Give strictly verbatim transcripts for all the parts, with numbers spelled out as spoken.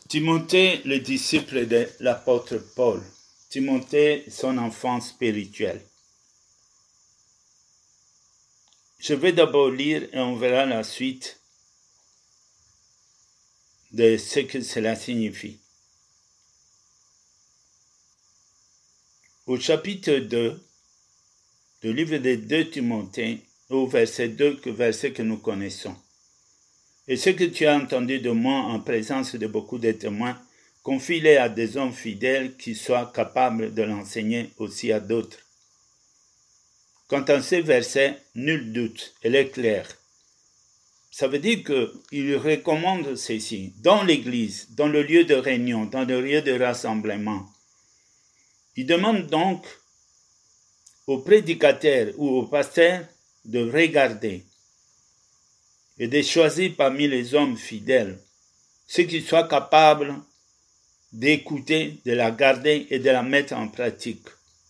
Timothée, le disciple de l'apôtre Paul. Timothée, son enfant spirituel. Je vais d'abord lire et on verra la suite de ce que cela signifie. Au chapitre deux, du livre de deux Timothée, au verset deux, verset que nous connaissons. Et ce que tu as entendu de moi en présence de beaucoup de témoins, confie-les à des hommes fidèles qui soient capables de l'enseigner aussi à d'autres. Quant à ces versets, nul doute, elle est claire. Ça veut dire qu'il recommande ceci dans l'église, dans le lieu de réunion, dans le lieu de rassemblement. Il demande donc aux prédicateurs ou aux pasteurs de regarder et de choisir parmi les hommes fidèles ceux qui soient capables d'écouter, de la garder et de la mettre en pratique.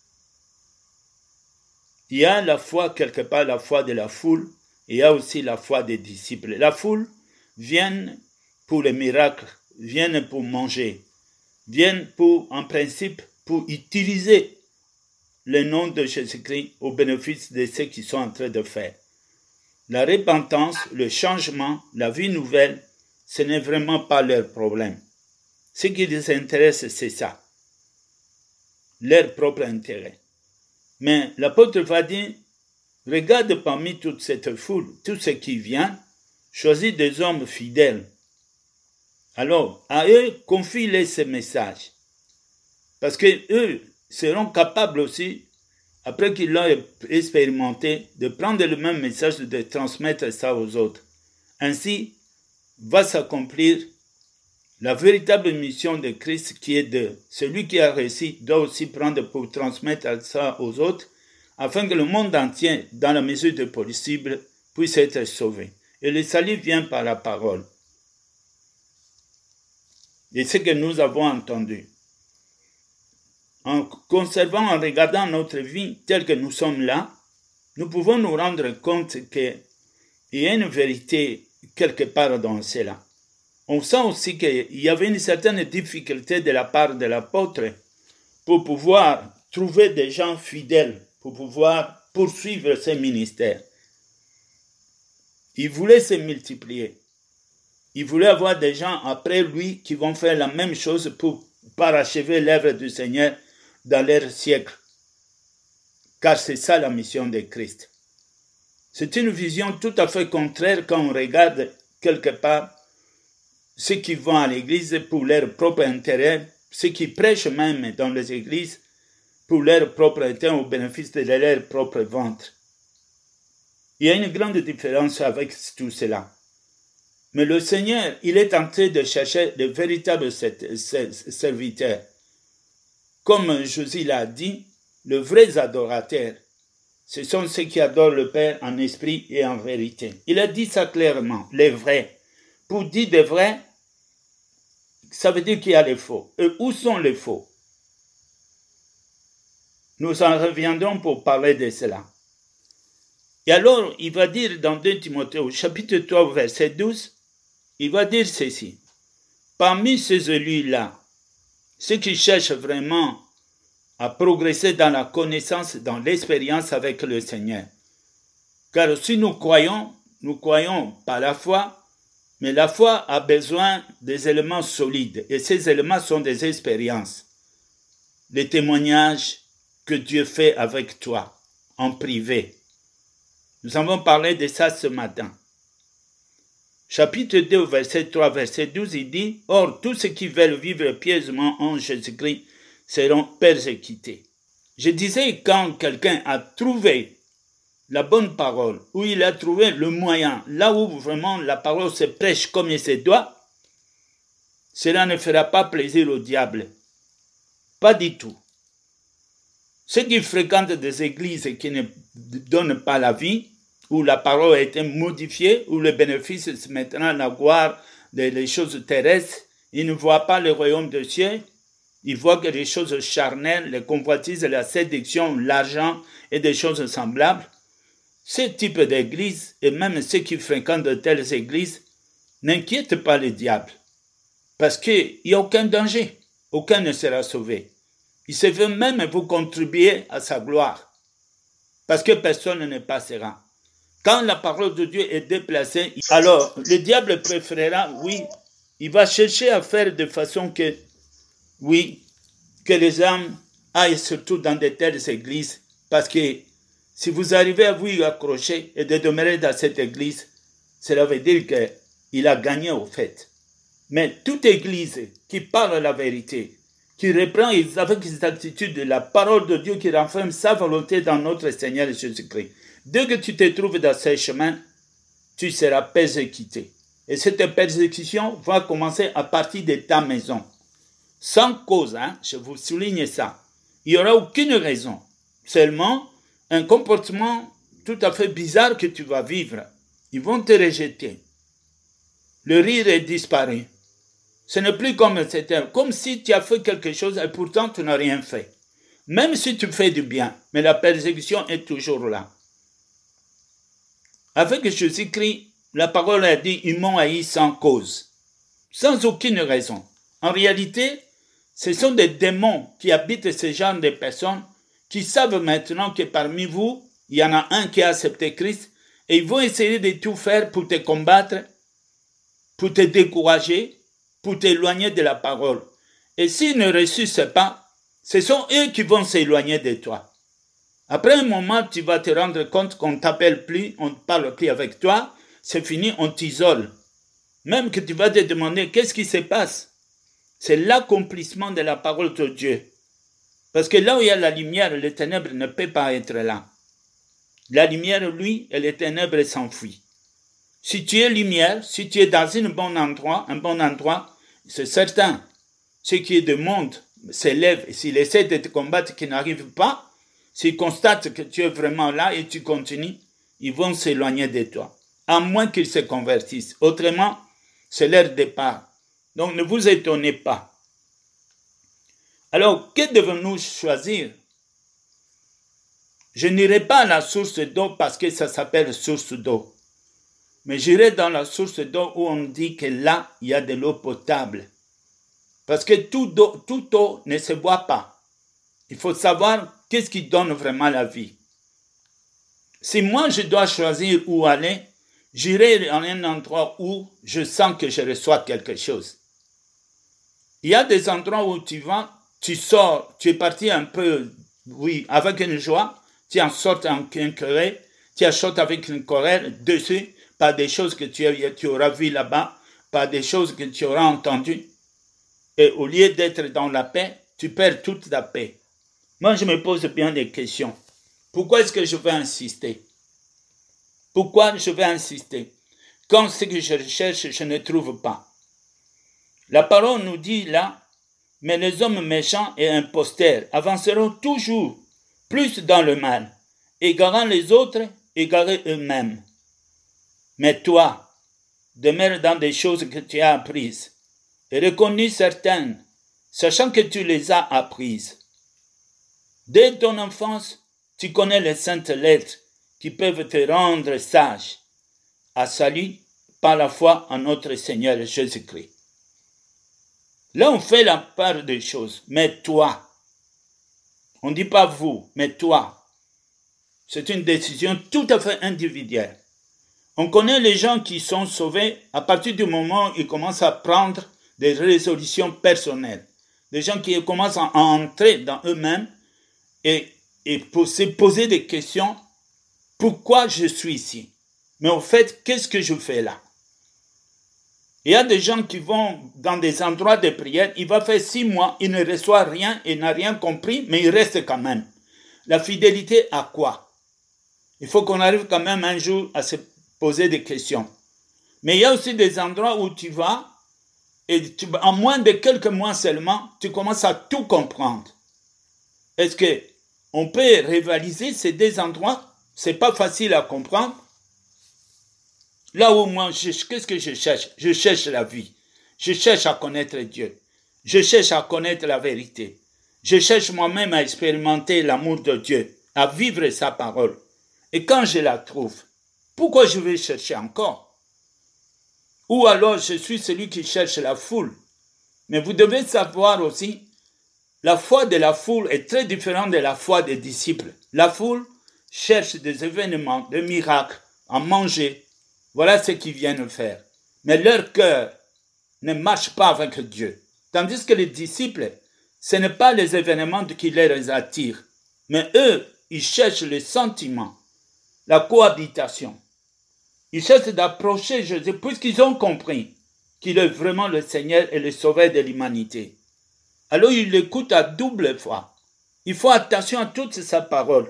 Il y a la foi, quelque part, la foi de la foule, et il y a aussi la foi des disciples. La foule vient pour les miracles, vient pour manger, vient pour, en principe, pour utiliser le nom de Jésus-Christ au bénéfice de ceux qui sont en train de faire. La repentance, le changement, la vie nouvelle, ce n'est vraiment pas leur problème. Ce qui les intéresse, c'est ça, leur propre intérêt. Mais l'apôtre va dire, regarde parmi toute cette foule, tout ce qui vient, choisis des hommes fidèles. Alors, à eux, confie-les ce message. Parce qu'eux seront capables aussi, après qu'ils l'ont expérimenté, de prendre le même message et de transmettre ça aux autres. Ainsi, va s'accomplir la véritable mission de Christ qui est de celui qui a réussi doit aussi prendre pour transmettre ça aux autres, afin que le monde entier, dans la mesure du possible, puisse être sauvé. Et le salut vient par la parole. Et ce que nous avons entendu. En conservant, en regardant notre vie telle que nous sommes là, nous pouvons nous rendre compte qu'il y a une vérité quelque part dans cela. On sent aussi qu'il y avait une certaine difficulté de la part de l'apôtre pour pouvoir trouver des gens fidèles, pour pouvoir poursuivre ses ministères. Il voulait se multiplier. Il voulait avoir des gens après lui qui vont faire la même chose pour parachever l'œuvre du Seigneur dans leur siècle. Car c'est ça la mission de Christ. C'est une vision tout à fait contraire quand on regarde quelque part ceux qui vont à l'église pour leur propre intérêt, ceux qui prêchent même dans les églises pour leur propre intérêt au bénéfice de leur propre ventre. Il y a une grande différence avec tout cela. Mais le Seigneur, il est en train de chercher de véritables serviteurs. Comme Jésus l'a dit, les vrais adorateurs, ce sont ceux qui adorent le Père en esprit et en vérité. Il a dit ça clairement, les vrais. Pour dire des vrais, ça veut dire qu'il y a les faux. Et où sont les faux? Nous en reviendrons pour parler de cela. Et alors, il va dire dans deux Timothée, au chapitre trois, verset douze, il va dire ceci. Parmi ces élus-là, ceux qui cherchent vraiment à progresser dans la connaissance, dans l'expérience avec le Seigneur. Car si nous croyons, nous croyons par la foi, mais la foi a besoin des éléments solides. Et ces éléments sont des expériences. Les témoignages que Dieu fait avec toi, en privé. Nous avons parlé de ça ce matin. Chapitre deux, verset trois, verset douze, il dit « Or, tous ceux qui veulent vivre pieusement en Jésus-Christ seront persécutés. » Je disais, quand quelqu'un a trouvé la bonne parole, où il a trouvé le moyen, là où vraiment la parole se prêche comme il se doit, cela ne fera pas plaisir au diable. Pas du tout. Ceux qui fréquentent des églises qui ne donnent pas la vie, où la parole a été modifiée, où le bénéfice se mettra à la gloire des choses terrestres, ils ne voient pas le royaume de Dieu, ils voient que les choses charnelles, les convoitises, la séduction, l'argent et des choses semblables. Ce type d'église, et même ceux qui fréquentent de telles églises, n'inquiètent pas le diable. Parce qu'il n'y a aucun danger. Aucun ne sera sauvé. Il se veut même vous contribuer à sa gloire. Parce que personne ne passera. Quand la parole de Dieu est déplacée, alors le diable préférera, oui, il va chercher à faire de façon que, oui, que les âmes aillent surtout dans de telles églises. Parce que si vous arrivez à vous y accrocher et de demeurer dans cette église, cela veut dire qu'il a gagné au fait. Mais toute église qui parle la vérité, qui reprend avec exactitude la parole de Dieu, qui renferme sa volonté dans notre Seigneur Jésus-Christ, dès que tu te trouves dans ce chemin, tu seras persécuté. Et cette persécution va commencer à partir de ta maison. Sans cause, hein, je vous souligne ça. Il n'y aura aucune raison. Seulement un comportement tout à fait bizarre que tu vas vivre. Ils vont te rejeter. Le rire est disparu. Ce n'est plus comme c'était, comme si tu as fait quelque chose et pourtant tu n'as rien fait. Même si tu fais du bien, mais la persécution est toujours là. Avec Jésus-Christ, la parole a dit, ils m'ont haï sans cause, sans aucune raison. En réalité, ce sont des démons qui habitent ce genre de personnes qui savent maintenant que parmi vous, il y en a un qui a accepté Christ et ils vont essayer de tout faire pour te combattre, pour te décourager, pour t'éloigner de la parole. Et s'ils ne ressuscitent pas, ce sont eux qui vont s'éloigner de toi. Après un moment, tu vas te rendre compte qu'on ne t'appelle plus, on ne parle plus avec toi, c'est fini, on t'isole. Même que tu vas te demander qu'est-ce qui se passe. C'est l'accomplissement de la parole de Dieu. Parce que là où il y a la lumière, les ténèbres ne peuvent pas être là. La lumière, lui, et les ténèbres s'enfuient. Si tu es lumière, si tu es dans un bon endroit, un bon endroit, c'est certain, ce qui est de monde s'élève et s'il essaie de te combattre qui n'arrive pas, s'ils constatent que tu es vraiment là et tu continues, ils vont s'éloigner de toi, à moins qu'ils se convertissent. Autrement, c'est leur départ. Donc ne vous étonnez pas. Alors, que devons-nous choisir? Je n'irai pas à la source d'eau parce que ça s'appelle source d'eau. Mais j'irai dans la source d'eau où on dit que là, il y a de l'eau potable. Parce que toute eau, toute eau ne se boit pas. Il faut savoir qu'est-ce qui donne vraiment la vie. Si moi, je dois choisir où aller, j'irai dans un endroit où je sens que je reçois quelque chose. Il y a des endroits où tu vas, tu sors, tu es parti un peu, oui, avec une joie, tu en sortes en querelle, tu en sortes avec une colère dessus, pas des choses que tu, tu auras vues là-bas, pas des choses que tu auras entendues. Et au lieu d'être dans la paix, tu perds toute ta paix. Moi, je me pose bien des questions. Pourquoi est-ce que je vais insister? Pourquoi je vais insister? Quand ce que je recherche, je ne trouve pas. La parole nous dit là, mais les hommes méchants et imposteurs avanceront toujours plus dans le mal, égarant les autres, égarés eux-mêmes. Mais toi, demeure dans des choses que tu as apprises et reconnues certaines, sachant que tu les as apprises. Dès ton enfance, tu connais les saintes lettres qui peuvent te rendre sage, à salut par la foi en notre Seigneur Jésus-Christ. Là, on fait la part des choses, mais toi, on ne dit pas vous, mais toi, c'est une décision tout à fait individuelle. On connaît les gens qui sont sauvés à partir du moment où ils commencent à prendre des résolutions personnelles. Des gens qui commencent à entrer dans eux-mêmes et, et pour se poser des questions. Pourquoi je suis ici? Mais en fait, qu'est-ce que je fais là? Il y a des gens qui vont dans des endroits de prière, il va faire six mois, il ne reçoit rien, il n'a rien compris, mais il reste quand même. La fidélité à quoi? Il faut qu'on arrive quand même un jour à se poser des questions. Mais il y a aussi des endroits où tu vas, et tu, en moins de quelques mois seulement, tu commences à tout comprendre. Est-ce qu'on peut rivaliser ces deux endroits? C'est pas facile à comprendre. Là où moi, je, qu'est-ce que je cherche? Je cherche la vie. Je cherche à connaître Dieu. Je cherche à connaître la vérité. Je cherche moi-même à expérimenter l'amour de Dieu, à vivre sa parole. Et quand je la trouve, pourquoi je vais chercher encore? Ou alors je suis celui qui cherche la foule. Mais vous devez savoir aussi, la foi de la foule est très différente de la foi des disciples. La foule cherche des événements, des miracles, à manger. Voilà ce qu'ils viennent faire. Mais leur cœur ne marche pas avec Dieu. Tandis que les disciples, ce n'est pas les événements qui les attirent, mais eux, ils cherchent les sentiments, la cohabitation. Ils cherchent d'approcher Jésus puisqu'ils ont compris qu'il est vraiment le Seigneur et le Sauveur de l'humanité. Alors ils l'écoutent à double fois. Il faut attention à toute sa parole.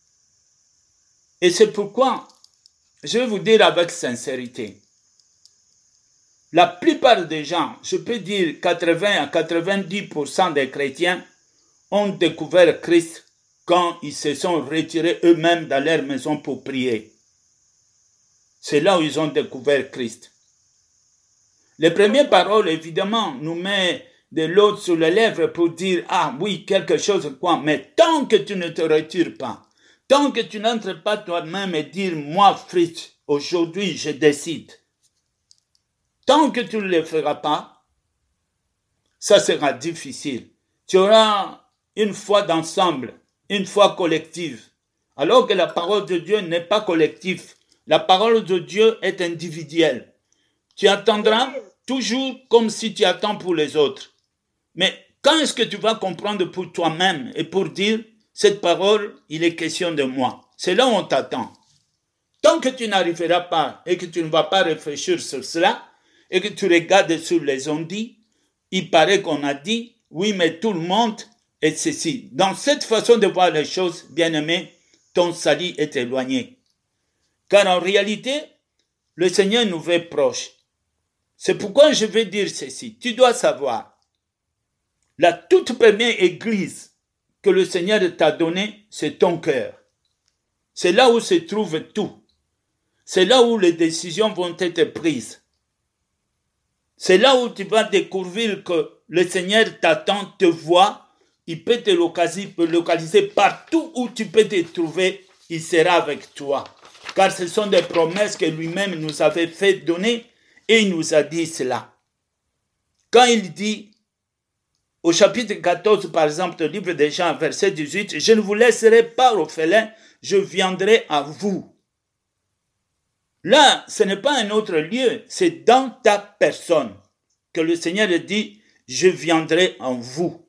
Et c'est pourquoi, je vais vous dire avec sincérité, la plupart des gens, je peux dire quatre-vingts à quatre-vingt-dix pour cent des chrétiens, ont découvert Christ quand ils se sont retirés eux-mêmes dans leur maison pour prier. C'est là où ils ont découvert Christ. Les premières paroles, évidemment, nous mettent de l'eau sur les lèvres pour dire, ah oui, quelque chose, quoi. Mais tant que tu ne te retires pas, tant que tu n'entres pas toi-même et dire, moi, Fritz, aujourd'hui, je décide. Tant que tu ne le feras pas, ça sera difficile. Tu auras une foi d'ensemble, une foi collective. Alors que la parole de Dieu n'est pas collective. La parole de Dieu est individuelle. Tu attendras toujours comme si tu attends pour les autres. Mais quand est-ce que tu vas comprendre pour toi-même et pour dire, cette parole, il est question de moi. C'est là où on t'attend. Tant que tu n'arriveras pas et que tu ne vas pas réfléchir sur cela, et que tu regardes sur les ondits, il paraît qu'on a dit, oui, mais tout le monde est ceci. Dans cette façon de voir les choses, bien-aimé, ton salut est éloigné. Car en réalité, le Seigneur nous veut proche. C'est pourquoi je vais dire ceci. Tu dois savoir, la toute première église que le Seigneur t'a donnée, c'est ton cœur. C'est là où se trouve tout. C'est là où les décisions vont être prises. C'est là où tu vas découvrir que le Seigneur t'attend, te voit, il peut te localiser, localiser partout où tu peux te trouver, il sera avec toi. Car ce sont des promesses que lui-même nous avait fait donner et il nous a dit cela. Quand il dit, au chapitre quatorze, par exemple, du livre des Jean, verset dix-huit, « Je ne vous laisserai pas orphelin, je viendrai à vous. » Là, ce n'est pas un autre lieu, c'est dans ta personne que le Seigneur dit, je viendrai en vous.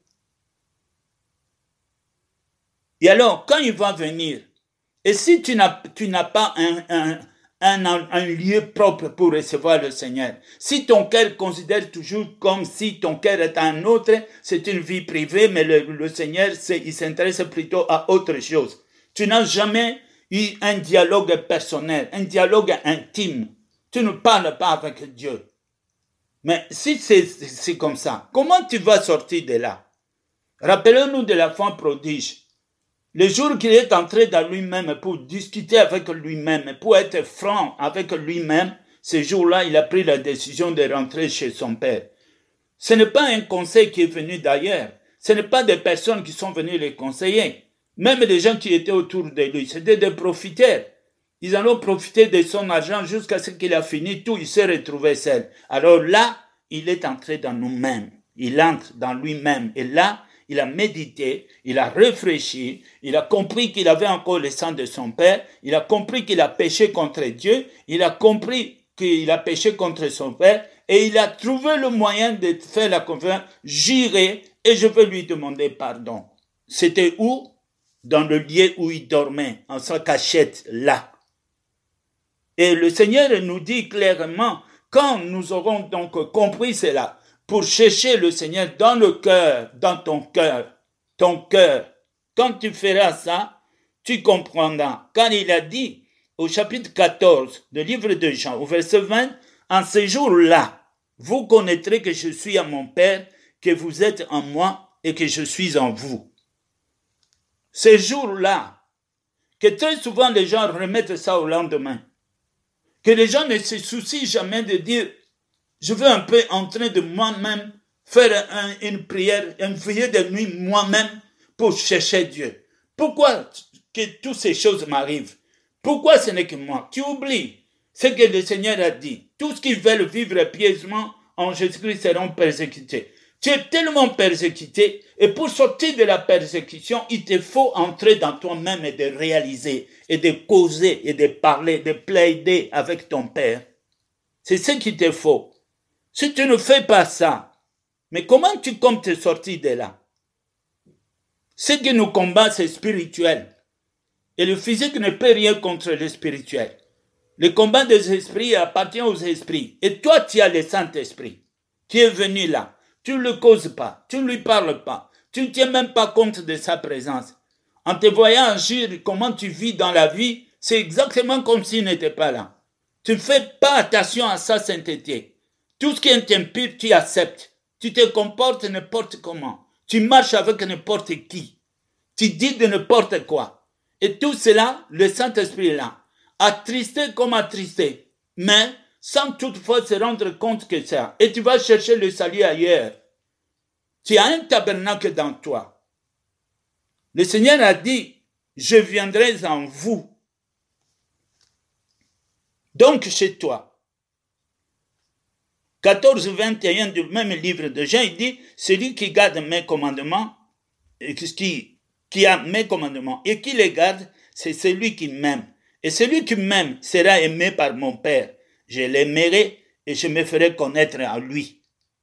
Et alors, quand il va venir, et si tu n'as, tu n'as pas un, un, un, un lieu propre pour recevoir le Seigneur, si ton cœur considère toujours comme si ton cœur est un autre, c'est une vie privée, mais le, le Seigneur, c'est, il s'intéresse plutôt à autre chose. Tu n'as jamais eu un dialogue personnel, un dialogue intime. Tu ne parles pas avec Dieu. Mais si c'est, c'est comme ça, comment tu vas sortir de là? Rappelons-nous de l'enfant prodige. Le jour qu'il est entré dans lui-même pour discuter avec lui-même, pour être franc avec lui-même, ce jour-là, il a pris la décision de rentrer chez son père. Ce n'est pas un conseil qui est venu d'ailleurs. Ce n'est pas des personnes qui sont venues les conseiller. Même les gens qui étaient autour de lui, c'était des profiteurs. Ils en ont profité de son argent jusqu'à ce qu'il a fini tout, il s'est retrouvé seul. Alors là, il est entré dans nous-mêmes. Il entre dans lui-même. Et là, il a médité, il a réfléchi, il a compris qu'il avait encore le sang de son père, il a compris qu'il a péché contre Dieu, il a compris qu'il a péché contre son père, et il a trouvé le moyen de faire la conférence, j'irai et je vais lui demander pardon. C'était où? Dans le lieu où il dormait, en sa cachette, là. Et le Seigneur nous dit clairement, quand nous aurons donc compris cela, pour chercher le Seigneur dans le cœur, dans ton cœur, ton cœur, quand tu feras ça, tu comprendras. Car il a dit au chapitre quatorze du livre de Jean, au verset vingt, en ce jour-là, vous connaîtrez que je suis à mon Père, que vous êtes en moi et que je suis en vous. Ce jour-là, que très souvent les gens remettent ça au lendemain, que les gens ne se soucient jamais de dire, je veux un peu entrer de moi-même, faire un, une prière, une veillée de nuit moi-même pour chercher Dieu. Pourquoi que toutes ces choses m'arrivent? Pourquoi ce n'est que moi? Tu oublies ce que le Seigneur a dit. Tous qui veulent vivre pieusement en Jésus-Christ seront persécutés. Tu es tellement persécuté et pour sortir de la persécution, il te faut entrer dans toi-même et de réaliser et de causer et de parler, de plaider avec ton Père. C'est ce qu'il te faut. Si tu ne fais pas ça, mais comment tu comptes te sortir de là? Ce qui nous combat, c'est spirituel. Et le physique ne peut rien contre le spirituel. Le combat des esprits appartient aux esprits. Et toi, tu as le Saint-Esprit. Tu es venu là. Tu ne le causes pas. Tu ne lui parles pas. Tu ne tiens même pas compte de sa présence. En te voyant agir, comment tu vis dans la vie, c'est exactement comme s'il n'était pas là. Tu ne fais pas attention à sa sainteté. Tout ce qui est impur, tu acceptes. Tu te comportes n'importe comment. Tu marches avec n'importe qui. Tu dis de n'importe quoi. Et tout cela, le Saint-Esprit est là. Attristé comme attristé. Mais sans toutefois se rendre compte que ça. Et tu vas chercher le salut ailleurs. Tu as un tabernacle dans toi. Le Seigneur a dit, je viendrai en vous. Donc chez toi. quatorze vingt et un du même livre de Jean, il dit, celui qui garde mes commandements, qui, qui a mes commandements et qui les garde, c'est celui qui m'aime. Et celui qui m'aime sera aimé par mon Père. Je l'aimerai et je me ferai connaître à lui.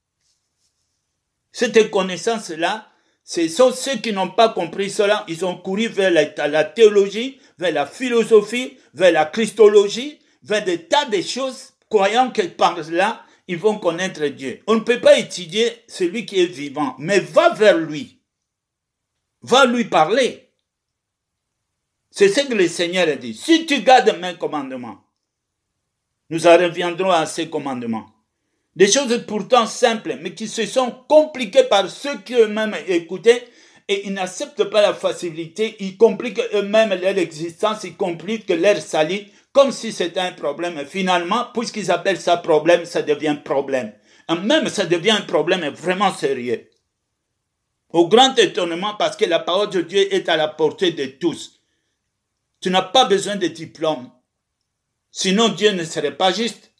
Cette connaissance-là, ce sont ceux qui n'ont pas compris cela. Ils ont couru vers la, la théologie, vers la philosophie, vers la christologie, vers des tas de choses, croyant que par là, ils vont connaître Dieu. On ne peut pas étudier celui qui est vivant, mais va vers lui. Va lui parler. C'est ce que le Seigneur a dit. Si tu gardes mes commandements, nous en reviendrons à ces commandements. Des choses pourtant simples, mais qui se sont compliquées par ceux qui eux-mêmes écoutaient et ils n'acceptent pas la facilité. Ils compliquent eux-mêmes leur existence, ils compliquent leur salut comme si c'était un problème. Et finalement, puisqu'ils appellent ça problème, ça devient problème. Et même ça devient un problème vraiment sérieux. Au grand étonnement, parce que la parole de Dieu est à la portée de tous. Tu n'as pas besoin de diplôme. Sinon, Dieu ne serait pas juste.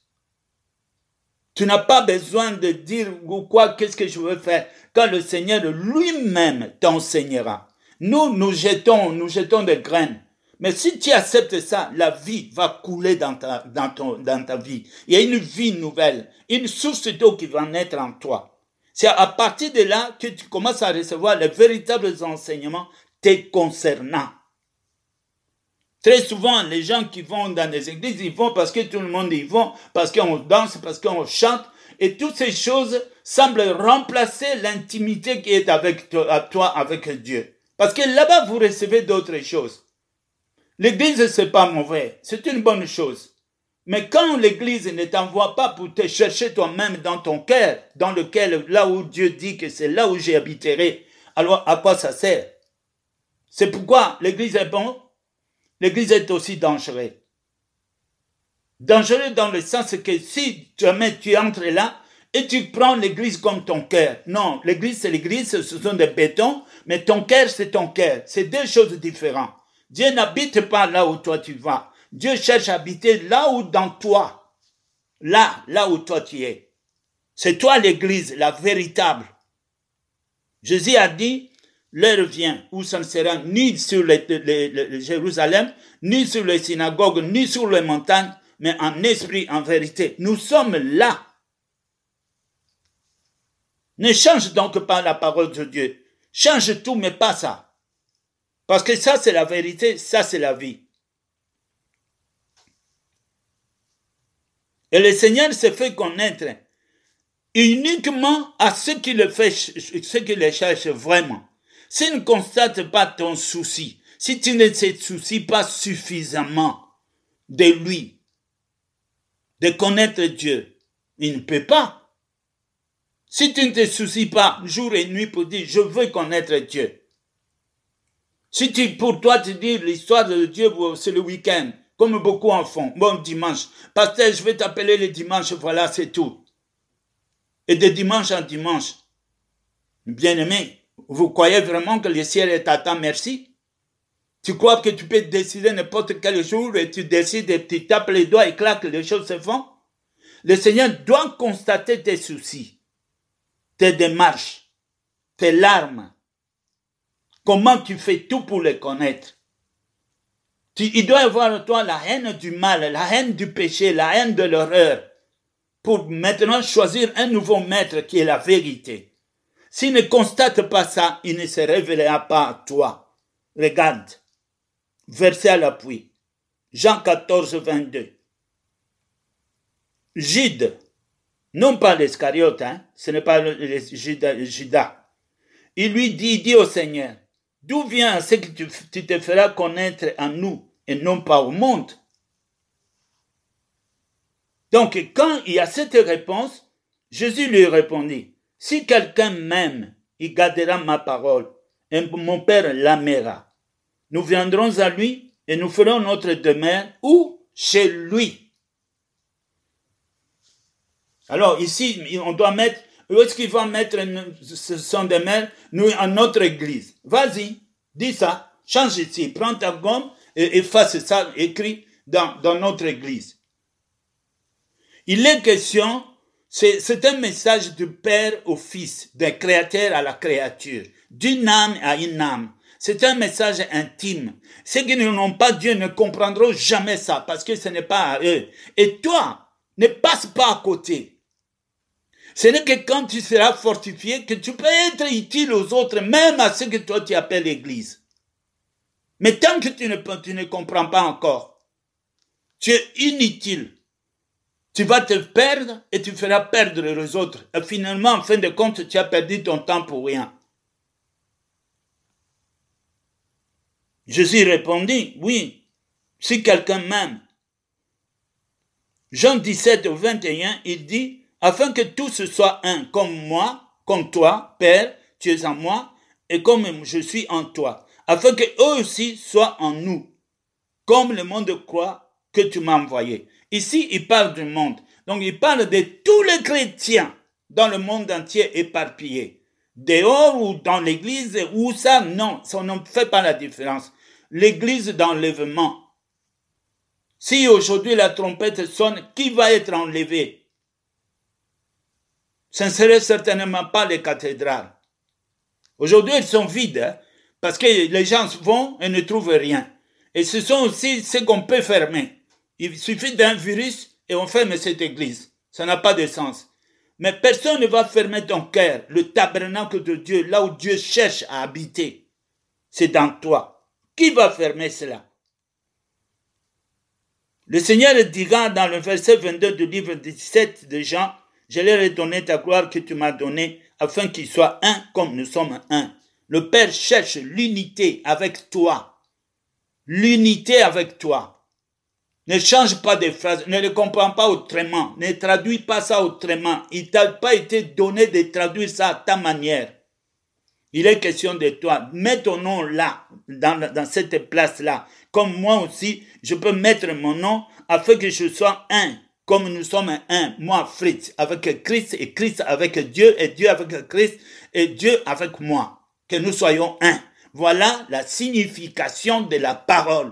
Tu n'as pas besoin de dire ou quoi, qu'est-ce que je veux faire, quand le Seigneur lui-même t'enseignera. Nous, nous jetons, nous jetons des graines. Mais si tu acceptes ça, la vie va couler dans ta, dans ton, dans ta vie. Il y a une vie nouvelle, une source d'eau qui va naître en toi. C'est à partir de là que tu commences à recevoir les véritables enseignements te concernant. Très souvent, les gens qui vont dans les églises, ils vont parce que tout le monde y va, parce qu'on danse, parce qu'on chante. Et toutes ces choses semblent remplacer l'intimité qui est avec toi, avec Dieu. Parce que là-bas, vous recevez d'autres choses. L'église, c'est pas mauvais. C'est une bonne chose. Mais quand l'église ne t'envoie pas pour te chercher toi-même dans ton cœur, dans lequel, là où Dieu dit que c'est là où j'habiterai, alors à quoi ça sert? C'est pourquoi l'église est bonne. L'église est aussi dangereuse. Dangereux dans le sens que si jamais tu entres là et tu prends l'église comme ton cœur. Non, l'église c'est l'église, ce sont des bétons, mais ton cœur c'est ton cœur. C'est deux choses différentes. Dieu n'habite pas là où toi tu vas. Dieu cherche à habiter là où dans toi. Là, là où toi tu es. C'est toi l'église, la véritable. Jésus a dit, l'heure vient où ça ne sera ni sur le, le, le, le Jérusalem, ni sur les synagogues, ni sur les montagnes, mais en esprit, en vérité. Nous sommes là. Ne change donc pas la parole de Dieu. Change tout, mais pas ça. Parce que ça, c'est la vérité, ça, c'est la vie. Et le Seigneur se fait connaître uniquement à ceux qui le, fait, ceux qui le cherchent vraiment. S'il ne constate pas ton souci, si tu ne te soucies pas suffisamment de lui, de connaître Dieu, il ne peut pas. Si tu ne te soucies pas jour et nuit pour dire, je veux connaître Dieu. Si tu, pour toi, tu dis l'histoire de Dieu, c'est le week-end, comme beaucoup en font, bon dimanche. Pasteur, je vais t'appeler le dimanche, voilà, c'est tout. Et de dimanche en dimanche, bien-aimé, vous croyez vraiment que le ciel est à ta merci? Tu crois que tu peux décider n'importe quel jour et tu décides et tu tapes les doigts et claques, les choses se font? Le Seigneur doit constater tes soucis. tes démarches, tes larmes. Comment tu fais tout pour les connaître. Tu, il doit y avoir en toi la haine du mal, la haine du péché, la haine de l'horreur, pour maintenant choisir un nouveau maître qui est la vérité. S'il ne constate pas ça, il ne se révélera pas à toi. Regarde, verset à l'appui, Jean quatorze, vingt-deux. Jude, non pas l'Iscariote, hein, ce n'est pas le, le, Judas, Judas. Il lui dit, dit au Seigneur, d'où vient ce que tu, tu te feras connaître à nous et non pas au monde? Donc, quand il y a cette réponse, Jésus lui répondit, si quelqu'un m'aime, il gardera ma parole, et mon Père l'aimera. Nous viendrons à lui et nous ferons notre demeure où? Chez lui. Alors ici, on doit mettre, où est-ce qu'il va mettre son demeure? Nous, en notre église. Vas-y, dis ça, change ici, prends ta gomme et efface ça, écrit dans, dans notre église. Il est question, c'est, c'est un message du Père au Fils, d'un créateur à la créature, d'une âme à une âme. C'est un message intime. Ceux qui n'ont pas Dieu ne comprendront jamais ça parce que ce n'est pas à eux. Et toi, ne passe pas à côté. Ce n'est que quand tu seras fortifié que tu peux être utile aux autres, même à ceux que toi tu appelles l'église. Mais tant que tu ne, tu ne comprends pas encore, tu es inutile. Tu vas te perdre et tu feras perdre les autres. Et finalement, en fin de compte, tu as perdu ton temps pour rien. Jésus répondit, oui, si quelqu'un m'aime. Jean dix-sept, vingt et un, il dit, afin que tous soient un, comme moi, comme toi, Père, tu es en moi, et comme je suis en toi, afin qu'eux aussi soient en nous, comme le monde croit que tu m'as envoyé. Ici, il parle du monde. Donc, il parle de tous les chrétiens dans le monde entier éparpillés. Dehors ou dans l'église, ou ça, non, ça ne fait pas la différence. L'église d'enlèvement. Si aujourd'hui la trompette sonne, qui va être enlevé? Ce ne serait certainement pas les cathédrales. Aujourd'hui, elles sont vides, hein, parce que les gens vont et ne trouvent rien. Et ce sont aussi ce qu'on peut fermer. Il suffit d'un virus et on ferme cette église. Ça n'a pas de sens. Mais personne ne va fermer ton cœur, le tabernacle de Dieu, là où Dieu cherche à habiter. C'est dans toi. Qui va fermer cela? Le Seigneur dira dans le verset vingt-deux du livre dix-sept de Jean, je leur ai donné ta gloire que tu m'as donnée, afin qu'ils soient un comme nous sommes un. Le Père cherche l'unité avec toi. L'unité avec toi. Ne change pas de phrase, ne le comprends pas autrement, ne traduis pas ça autrement. Il t'a pas été donné de traduire ça à ta manière. Il est question de toi. Mets ton nom là, dans, dans cette place-là. Comme moi aussi, je peux mettre mon nom afin que je sois un. Comme nous sommes un. Moi, Fritz, avec Christ et Christ avec Dieu et Dieu avec Christ et Dieu avec moi. Que nous soyons un. Voilà la signification de la parole.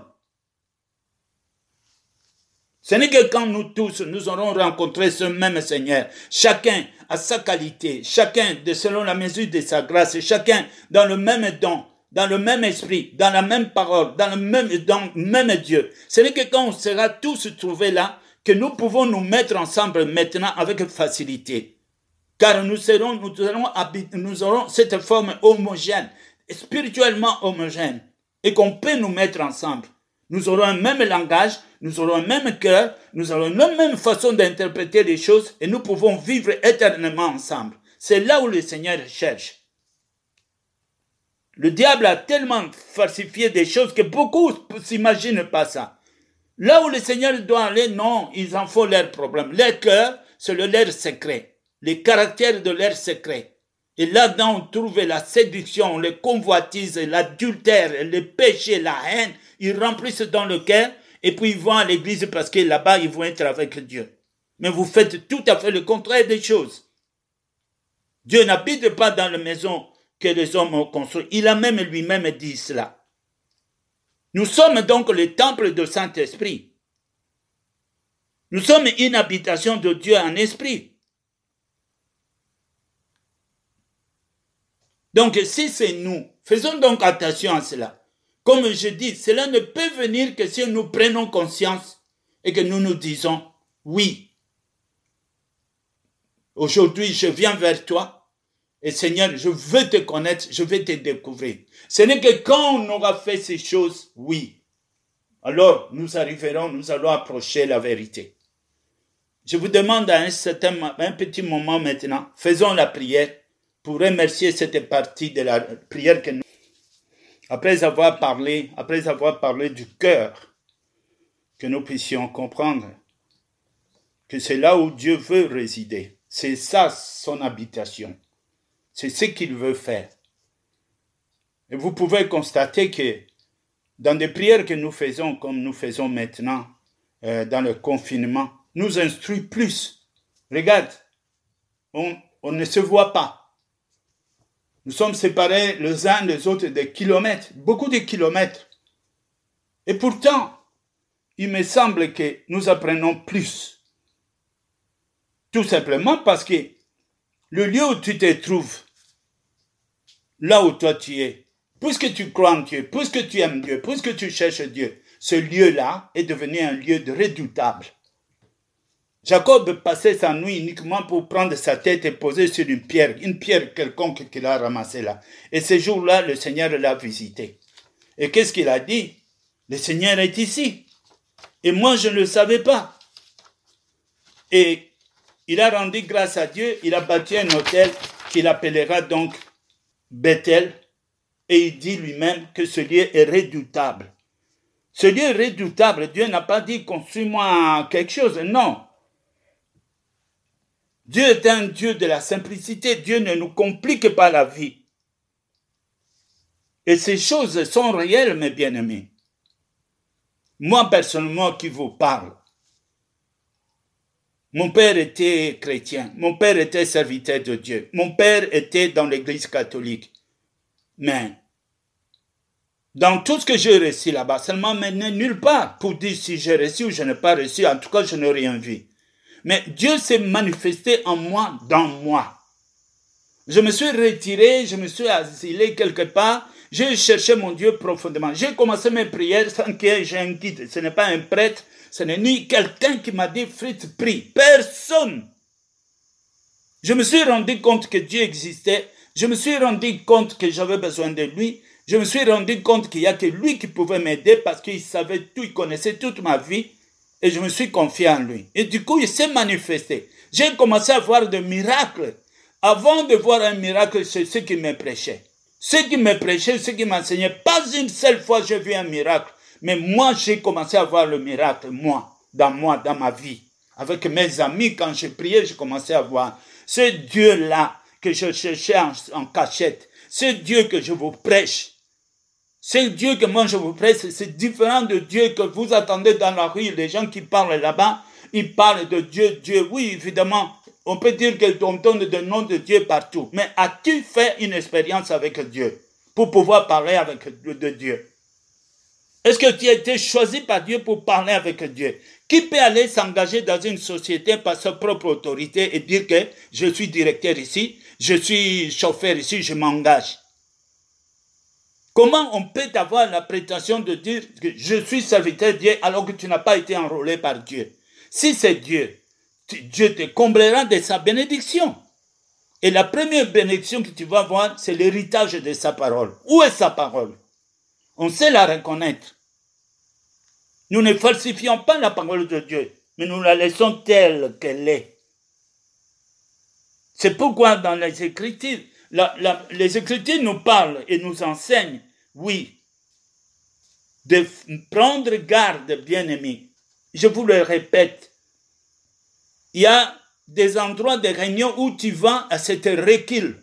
Ce n'est que quand nous tous, nous aurons rencontré ce même Seigneur, chacun à sa qualité, chacun de selon la mesure de sa grâce, chacun dans le même don, dans le même esprit, dans la même parole, dans le même, dans le même Dieu. Ce n'est que quand on sera tous trouvés là, que nous pouvons nous mettre ensemble maintenant avec facilité. Car nous serons, nous aurons, nous aurons cette forme homogène, spirituellement homogène, et qu'on peut nous mettre ensemble. Nous aurons un même langage, nous aurons un même cœur, nous aurons la même façon d'interpréter les choses et nous pouvons vivre éternellement ensemble. C'est là où le Seigneur cherche. Le diable a tellement falsifié des choses que beaucoup ne s'imaginent pas ça. Là où le Seigneur doit aller, non, ils en font leur problème. Leur cœur, c'est le leur secret. Les caractères de leur secret. Et là-dedans, on trouve la séduction, les convoitises, l'adultère, le péché, la haine. Ils remplissent dans le cœur et puis ils vont à l'église parce que là-bas, ils vont être avec Dieu. Mais vous faites tout à fait le contraire des choses. Dieu n'habite pas dans la maison que les hommes ont construite. Il a même lui-même dit cela. Nous sommes donc le temple du Saint-Esprit. Nous sommes une habitation de Dieu en esprit. Donc, si c'est nous, faisons donc attention à cela. Comme je dis, cela ne peut venir que si nous prenons conscience et que nous nous disons, oui, aujourd'hui, je viens vers toi et Seigneur, je veux te connaître, je veux te découvrir. Ce n'est que quand on aura fait ces choses, oui, alors nous arriverons, nous allons approcher la vérité. Je vous demande à un certain, un petit moment maintenant, faisons la prière pour remercier cette partie de la prière que nous, après avoir parlé, après avoir parlé du cœur, que nous puissions comprendre que c'est là où Dieu veut résider. C'est ça son habitation. C'est ce qu'il veut faire. Et vous pouvez constater que dans des prières que nous faisons, comme nous faisons maintenant, euh, dans le confinement, nous instruit plus. Regarde, on, on ne se voit pas. Nous sommes séparés les uns des autres de kilomètres, beaucoup de kilomètres. Et pourtant, il me semble que nous apprenons plus. Tout simplement parce que le lieu où tu te trouves, là où toi tu es, puisque tu crois en Dieu, puisque tu aimes Dieu, puisque tu cherches Dieu, ce lieu-là est devenu un lieu de redoutable. Jacob passait sa nuit uniquement pour prendre sa tête et poser sur une pierre, une pierre quelconque qu'il a ramassée là. Et ce jour-là, le Seigneur l'a visité. Et qu'est-ce qu'il a dit? Le Seigneur est ici. Et moi, je ne le savais pas. Et il a rendu grâce à Dieu, il a bâti un autel qu'il appellera donc Bethel. Et il dit lui-même que ce lieu est redoutable. Ce lieu est redoutable. Dieu n'a pas dit construis-moi quelque chose. Non. Dieu est un Dieu de la simplicité. Dieu ne nous complique pas la vie. Et ces choses sont réelles, mes bien-aimés. Moi, personnellement, qui vous parle, mon père était chrétien. Mon père était serviteur de Dieu. Mon père était dans l'église catholique. Mais, dans tout ce que j'ai reçu là-bas, ça ne m'a mené nulle part pour dire si j'ai reçu ou je n'ai pas reçu. En tout cas, je n'ai rien vu. Mais Dieu s'est manifesté en moi, dans moi. Je me suis retiré, je me suis asilé quelque part. J'ai cherché mon Dieu profondément. J'ai commencé mes prières sans que j'ai un guide. Ce n'est pas un prêtre, ce n'est ni quelqu'un qui m'a dit Fritz, prie. Personne. Je me suis rendu compte que Dieu existait. Je me suis rendu compte que j'avais besoin de lui. Je me suis rendu compte qu'il n'y a que lui qui pouvait m'aider parce qu'il savait tout, il connaissait toute ma vie. Et je me suis confié en lui. Et du coup, il s'est manifesté. J'ai commencé à voir des miracles. Avant de voir un miracle, c'est ce qui me prêchait. Ce qui me prêchait, ce qui m'enseignait. Pas une seule fois j'ai vu un miracle. Mais moi, j'ai commencé à voir le miracle, moi, dans moi, dans ma vie. Avec mes amis, quand je priais, je commençais à voir. Ce Dieu-là que je cherchais en, en cachette. Ce Dieu que je vous prêche. Ce Dieu que moi je vous prêche, c'est différent de Dieu que vous attendez dans la rue. Les gens qui parlent là-bas, ils parlent de Dieu, Dieu. Oui, évidemment, on peut dire qu'on donne le nom de Dieu partout. Mais as-tu fait une expérience avec Dieu pour pouvoir parler avec de Dieu? Est-ce que tu as été choisi par Dieu pour parler avec Dieu? Qui peut aller s'engager dans une société par sa propre autorité et dire que je suis directeur ici, je suis chauffeur ici, je m'engage? Comment on peut avoir la prétention de dire que je suis serviteur de Dieu alors que tu n'as pas été enrôlé par Dieu? Si c'est Dieu, Dieu te comblera de sa bénédiction. Et la première bénédiction que tu vas avoir, c'est l'héritage de sa parole. Où est sa parole? On sait la reconnaître. Nous ne falsifions pas la parole de Dieu, mais nous la laissons telle qu'elle est. C'est pourquoi dans les Écritures, la, la, les Écritures nous parlent et nous enseignent, oui, de prendre garde, bien-aimés. Je vous le répète, il y a des endroits de réunion où tu vas à cette recul.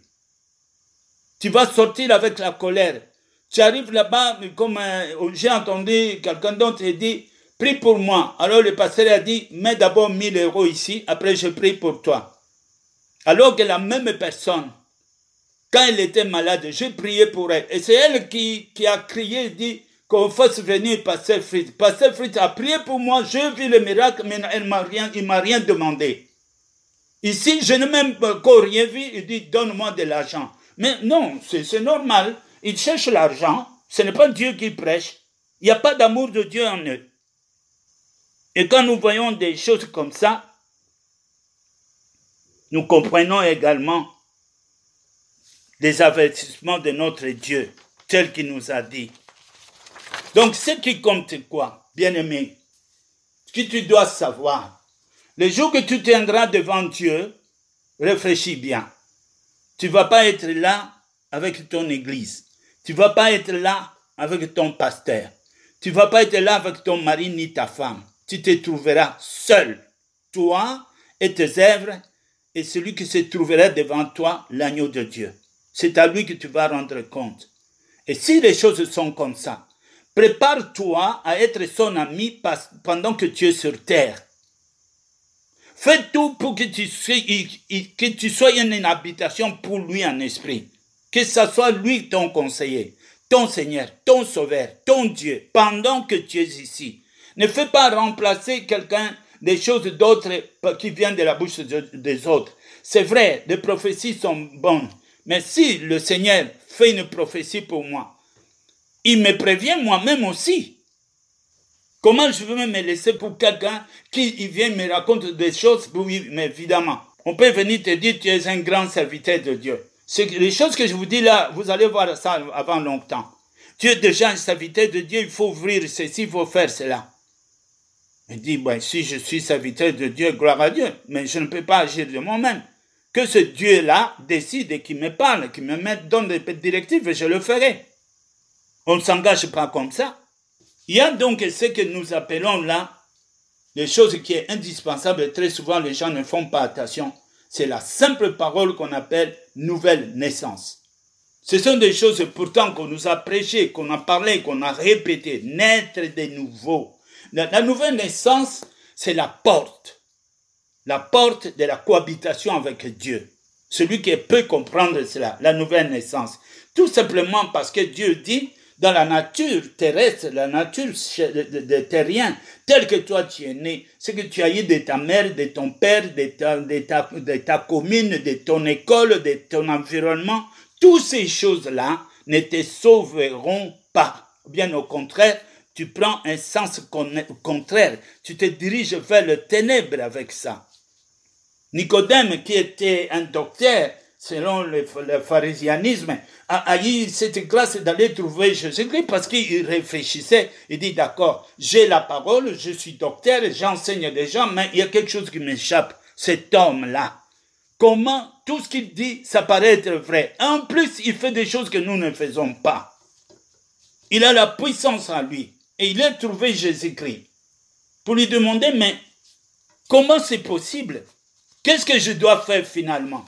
Tu vas sortir avec la colère. Tu arrives là-bas, comme euh, j'ai entendu quelqu'un d'autre dit, prie pour moi. Alors le pasteur a dit, mets d'abord mille euros ici, après je prie pour toi. Alors que la même personne, quand elle était malade, j'ai prié pour elle. Et c'est elle qui, qui a crié, dit qu'on fasse venir Pasteur Fritz. Pasteur Fritz a prié pour moi, j'ai vu le miracle, mais elle m'a rien, il ne m'a rien demandé. Ici, je n'ai même encore rien vu, il dit, donne-moi de l'argent. Mais non, c'est, c'est normal. Ils cherchent l'argent. Ce n'est pas Dieu qui prêche. Il n'y a pas d'amour de Dieu en eux. Et quand nous voyons des choses comme ça, nous comprenons également les avertissements de notre Dieu, tel qu'il nous a dit. Donc, ce qui compte quoi, bien-aimé, ce que tu dois savoir, le jour que tu tiendras devant Dieu, réfléchis bien. Tu ne vas pas être là avec ton église. Tu ne vas pas être là avec ton pasteur. Tu ne vas pas être là avec ton mari ni ta femme. Tu te trouveras seul, toi et tes œuvres, et celui qui se trouvera devant toi, l'agneau de Dieu. C'est à lui que tu vas rendre compte. Et si les choses sont comme ça, prépare-toi à être son ami pendant que tu es sur terre. Fais tout pour que tu sois, que tu sois une habitation pour lui en esprit. Que ce soit lui ton conseiller, ton Seigneur, ton Sauveur, ton Dieu, pendant que tu es ici. Ne fais pas remplacer quelqu'un des choses d'autres qui viennent de la bouche des autres. C'est vrai, les prophéties sont bonnes. Mais si le Seigneur fait une prophétie pour moi, il me prévient moi-même aussi. Comment je veux me laisser pour quelqu'un qui vient me raconter des choses? Oui, mais évidemment, on peut venir te dire tu es un grand serviteur de Dieu. C'est les choses que je vous dis là, vous allez voir ça avant longtemps. Tu es déjà un serviteur de Dieu, il faut ouvrir ceci, il faut faire cela. Il dit, ben, si je suis serviteur de Dieu, gloire à Dieu, mais je ne peux pas agir de moi-même. Que ce Dieu-là décide et qu'il me parle, qu'il me mette, donne des directives, et je le ferai. On ne s'engage pas comme ça. Il y a donc ce que nous appelons là, les choses qui est indispensable, et très souvent les gens ne font pas attention. C'est la simple parole qu'on appelle nouvelle naissance. Ce sont des choses pourtant qu'on nous a prêchées, qu'on a parlé, qu'on a répété, naître de nouveau. La, la nouvelle naissance, c'est la porte. La porte de la cohabitation avec Dieu. Celui qui peut comprendre cela, la nouvelle naissance. Tout simplement parce que Dieu dit, dans la nature terrestre, la nature terrienne, telle que toi tu es né, ce que tu as eu de ta mère, de ton père, de ta, de ta, de ta commune, de ton école, de ton environnement, toutes ces choses-là ne te sauveront pas. Bien au contraire, tu prends un sens contraire. Tu te diriges vers le ténèbre avec ça. Nicodème, qui était un docteur, selon le, le pharisianisme, a, a eu cette grâce d'aller trouver Jésus-Christ parce qu'il réfléchissait. Il dit, d'accord, j'ai la parole, je suis docteur, j'enseigne des gens, mais il y a quelque chose qui m'échappe. Cet homme-là, comment tout ce qu'il dit, ça paraît être vrai. En plus, il fait des choses que nous ne faisons pas. Il a la puissance en lui. Et il a trouvé Jésus-Christ pour lui demander, mais comment c'est possible? Qu'est-ce que je dois faire finalement?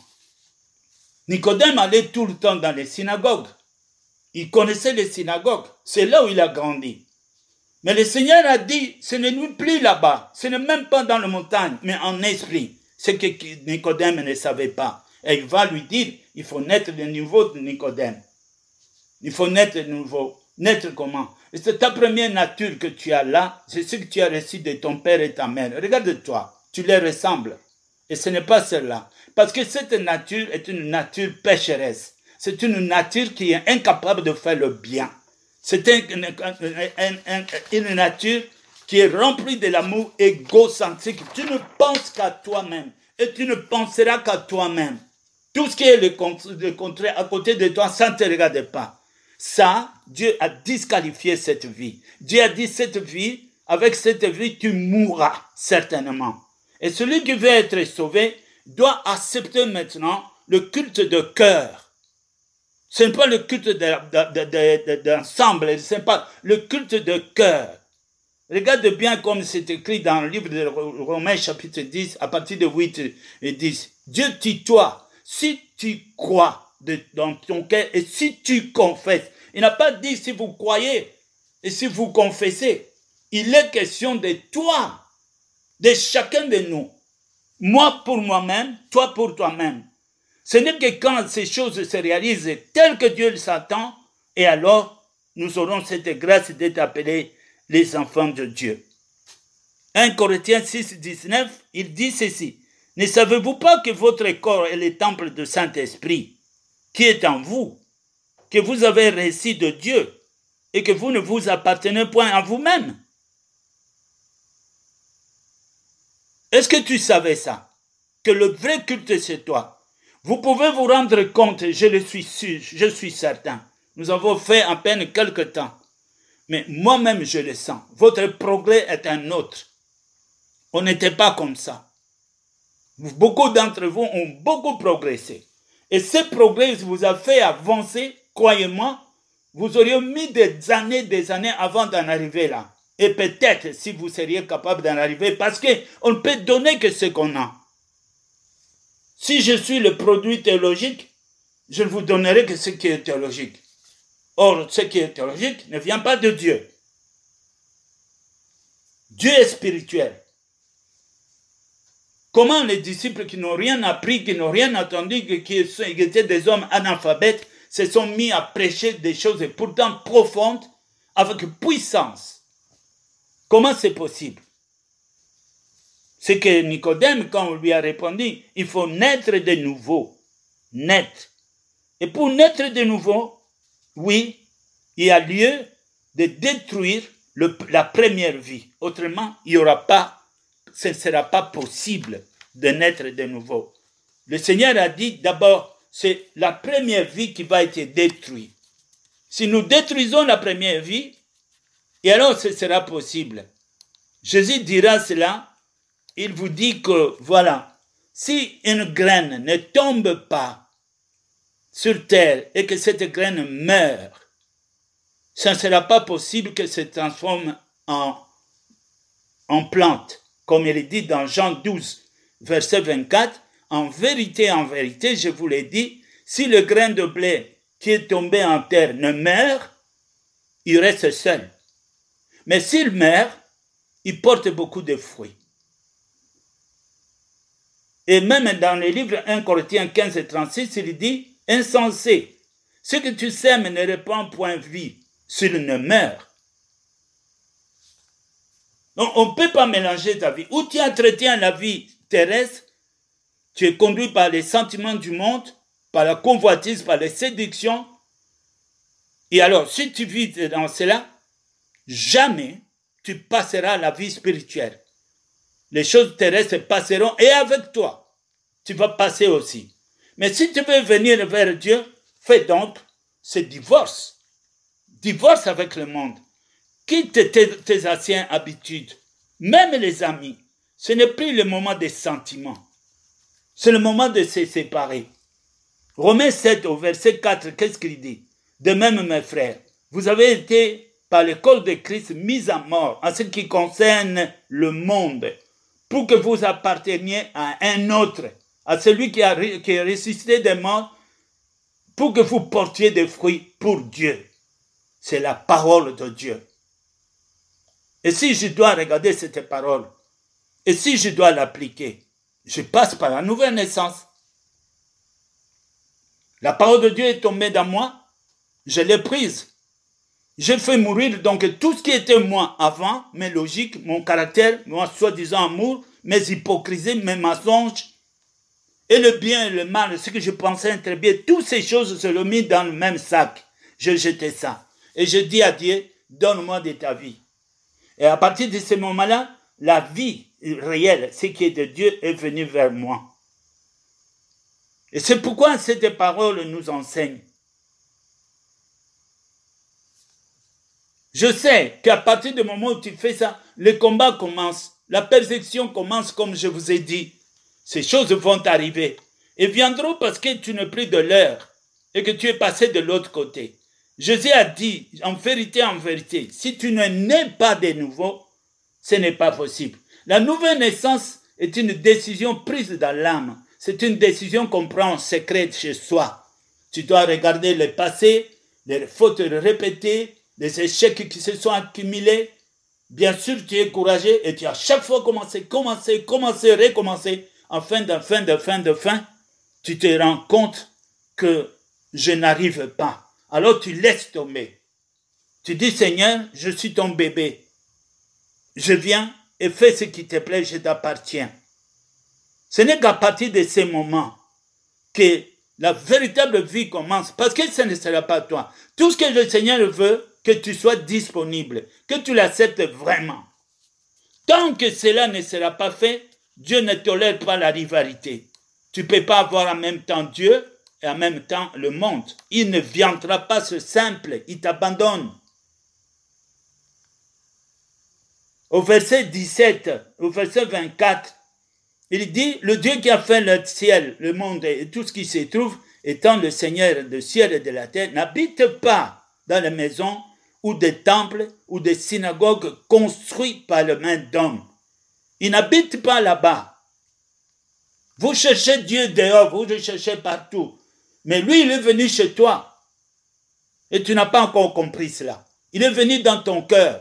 Nicodème allait tout le temps dans les synagogues. Il connaissait les synagogues. C'est là où il a grandi. Mais le Seigneur a dit, ce n'est plus là-bas. Ce n'est même pas dans la montagne, mais en esprit. Ce que Nicodème ne savait pas. Et il va lui dire, il faut naître de nouveau de Nicodème. Il faut naître de nouveau. Naître comment? Et c'est ta première nature que tu as là. C'est ce que tu as reçu de ton père et ta mère. Regarde-toi. Tu les ressembles. Et ce n'est pas celle-là. Parce que cette nature est une nature pécheresse. C'est une nature qui est incapable de faire le bien. C'est une, une, une, une nature qui est remplie de l'amour égocentrique. Tu ne penses qu'à toi-même. Et tu ne penseras qu'à toi-même. Tout ce qui est le contraire à côté de toi, ça ne te regarde pas. Ça, Dieu a disqualifié cette vie. Dieu a dit cette vie, avec cette vie, tu mourras certainement. Et celui qui veut être sauvé doit accepter maintenant le culte de cœur. Ce n'est pas le culte d'ensemble, ce n'est pas le culte de cœur. Regarde bien comme c'est écrit dans le livre de Romains chapitre dix, à partir de huit et dix. Dieu tutoie si tu crois de, dans ton cœur et si tu confesses. Il n'a pas dit si vous croyez et si vous confessez. Il est question de toi, de chacun de nous. Moi pour moi-même, toi pour toi-même. Ce n'est que quand ces choses se réalisent telles que Dieu s'attend, et alors nous aurons cette grâce d'être appelés les enfants de Dieu. un Corinthiens six, dix-neuf, il dit ceci. Ne savez-vous pas que votre corps est le temple du Saint-Esprit qui est en vous, que vous avez reçu de Dieu et que vous ne vous appartenez point à vous-même. Est-ce que tu savais ça? Que le vrai culte, c'est toi. Vous pouvez vous rendre compte, je le suis sûr, je suis certain. Nous avons fait à peine quelque temps. Mais moi-même, je le sens. Votre progrès est un autre. On n'était pas comme ça. Beaucoup d'entre vous ont beaucoup progressé. Et ce progrès vous a fait avancer, croyez-moi, vous auriez mis des années, des années avant d'en arriver là. Et peut-être si vous seriez capable d'en arriver, parce qu'on ne peut donner que ce qu'on a. Si je suis le produit théologique, je ne vous donnerai que ce qui est théologique. Or, ce qui est théologique ne vient pas de Dieu. Dieu est spirituel. Comment les disciples qui n'ont rien appris, qui n'ont rien entendu, qui étaient des hommes analphabètes, se sont mis à prêcher des choses pourtant profondes, avec puissance? Comment c'est possible? C'est que Nicodème, quand on lui a répondu, il faut naître de nouveau. Naître. Et pour naître de nouveau, oui, il y a lieu de détruire le, la première vie. Autrement, il n'y aura pas, ce ne sera pas possible de naître de nouveau. Le Seigneur a dit d'abord, c'est la première vie qui va être détruite. Si nous détruisons la première vie, et alors ce sera possible. Jésus dira cela, il vous dit que, voilà, si une graine ne tombe pas sur terre et que cette graine meurt, ça ne sera pas possible qu'elle se transforme en, en plante. Comme il est dit dans Jean douze, verset vingt-quatre, en vérité, en vérité, je vous l'ai dit, si le grain de blé qui est tombé en terre ne meurt, il reste seul. Mais s'il meurt, il porte beaucoup de fruits. Et même dans le livre premier Corinthiens quinze et trente-six, il dit, insensé, ce que tu sèmes ne répand point vie, s'il ne meurt. Donc, on ne peut pas mélanger ta vie. Ou tu entretiens la vie terrestre, tu es conduit par les sentiments du monde, par la convoitise, par les séductions. Et alors, si tu vis dans cela, jamais tu passeras la vie spirituelle. Les choses terrestres passeront et avec toi, tu vas passer aussi. Mais si tu veux venir vers Dieu, fais donc ce divorce. Divorce avec le monde. Quitte tes, tes anciennes habitudes. Même les amis. Ce n'est plus le moment des sentiments. C'est le moment de se séparer. Romains sept au verset quatre, qu'est-ce qu'il dit? De même, mes frères, vous avez été par l'école de Christ mis à mort en ce qui concerne le monde, pour que vous apparteniez à un autre, à celui qui, a, qui est ressuscité des morts, pour que vous portiez des fruits pour Dieu. C'est la parole de Dieu. Et si je dois regarder cette parole, et si je dois l'appliquer, je passe par la nouvelle naissance. La parole de Dieu est tombée dans moi, je l'ai prise. J'ai fait mourir donc tout ce qui était moi avant, mes logiques, mon caractère, mon soi-disant amour, mes hypocrisies, mes mensonges, et le bien et le mal, ce que je pensais être bien, toutes ces choses se l'ont mis dans le même sac. Je jetais ça. Et je dis à Dieu, donne-moi de ta vie. Et à partir de ce moment-là, la vie réelle, ce qui est de Dieu, est venue vers moi. Et c'est pourquoi cette parole nous enseigne. Je sais qu'à partir du moment où tu fais ça, le combat commence, la persécution commence comme je vous ai dit. Ces choses vont arriver et viendront parce que tu n'es plus de l'heure et que tu es passé de l'autre côté. Jésus a dit, en vérité, en vérité, si tu ne nais pas de nouveau, ce n'est pas possible. La nouvelle naissance est une décision prise dans l'âme. C'est une décision qu'on prend en secret chez soi. Tu dois regarder le passé, les fautes répétées, les échecs qui se sont accumulés. Bien sûr, tu es courageux et tu as chaque fois commencé, commencé, commencé, recommencer. En fin de fin, de fin, de fin, tu te rends compte que je n'arrive pas. Alors tu laisses tomber. Tu dis, Seigneur, je suis ton bébé. Je viens et fais ce qui te plaît, je t'appartiens. Ce n'est qu'à partir de ces moments que La véritable vie commence parce que ce ne sera pas toi. Tout ce que le Seigneur veut, que tu sois disponible, que tu l'acceptes vraiment. Tant que cela ne sera pas fait, Dieu ne tolère pas la rivalité. Tu ne peux pas avoir en même temps Dieu et en même temps le monde. Il ne viendra pas ce simple, il t'abandonne. Au verset dix-sept, au verset vingt-quatre, il dit, le Dieu qui a fait le ciel, le monde et tout ce qui s'y trouve, étant le Seigneur du ciel et de la terre, n'habite pas dans les maisons ou des temples ou des synagogues construits par les mains d'hommes. Il n'habite pas là-bas. Vous cherchez Dieu dehors, vous le cherchez partout. Mais lui, il est venu chez toi. Et tu n'as pas encore compris cela. Il est venu dans ton cœur.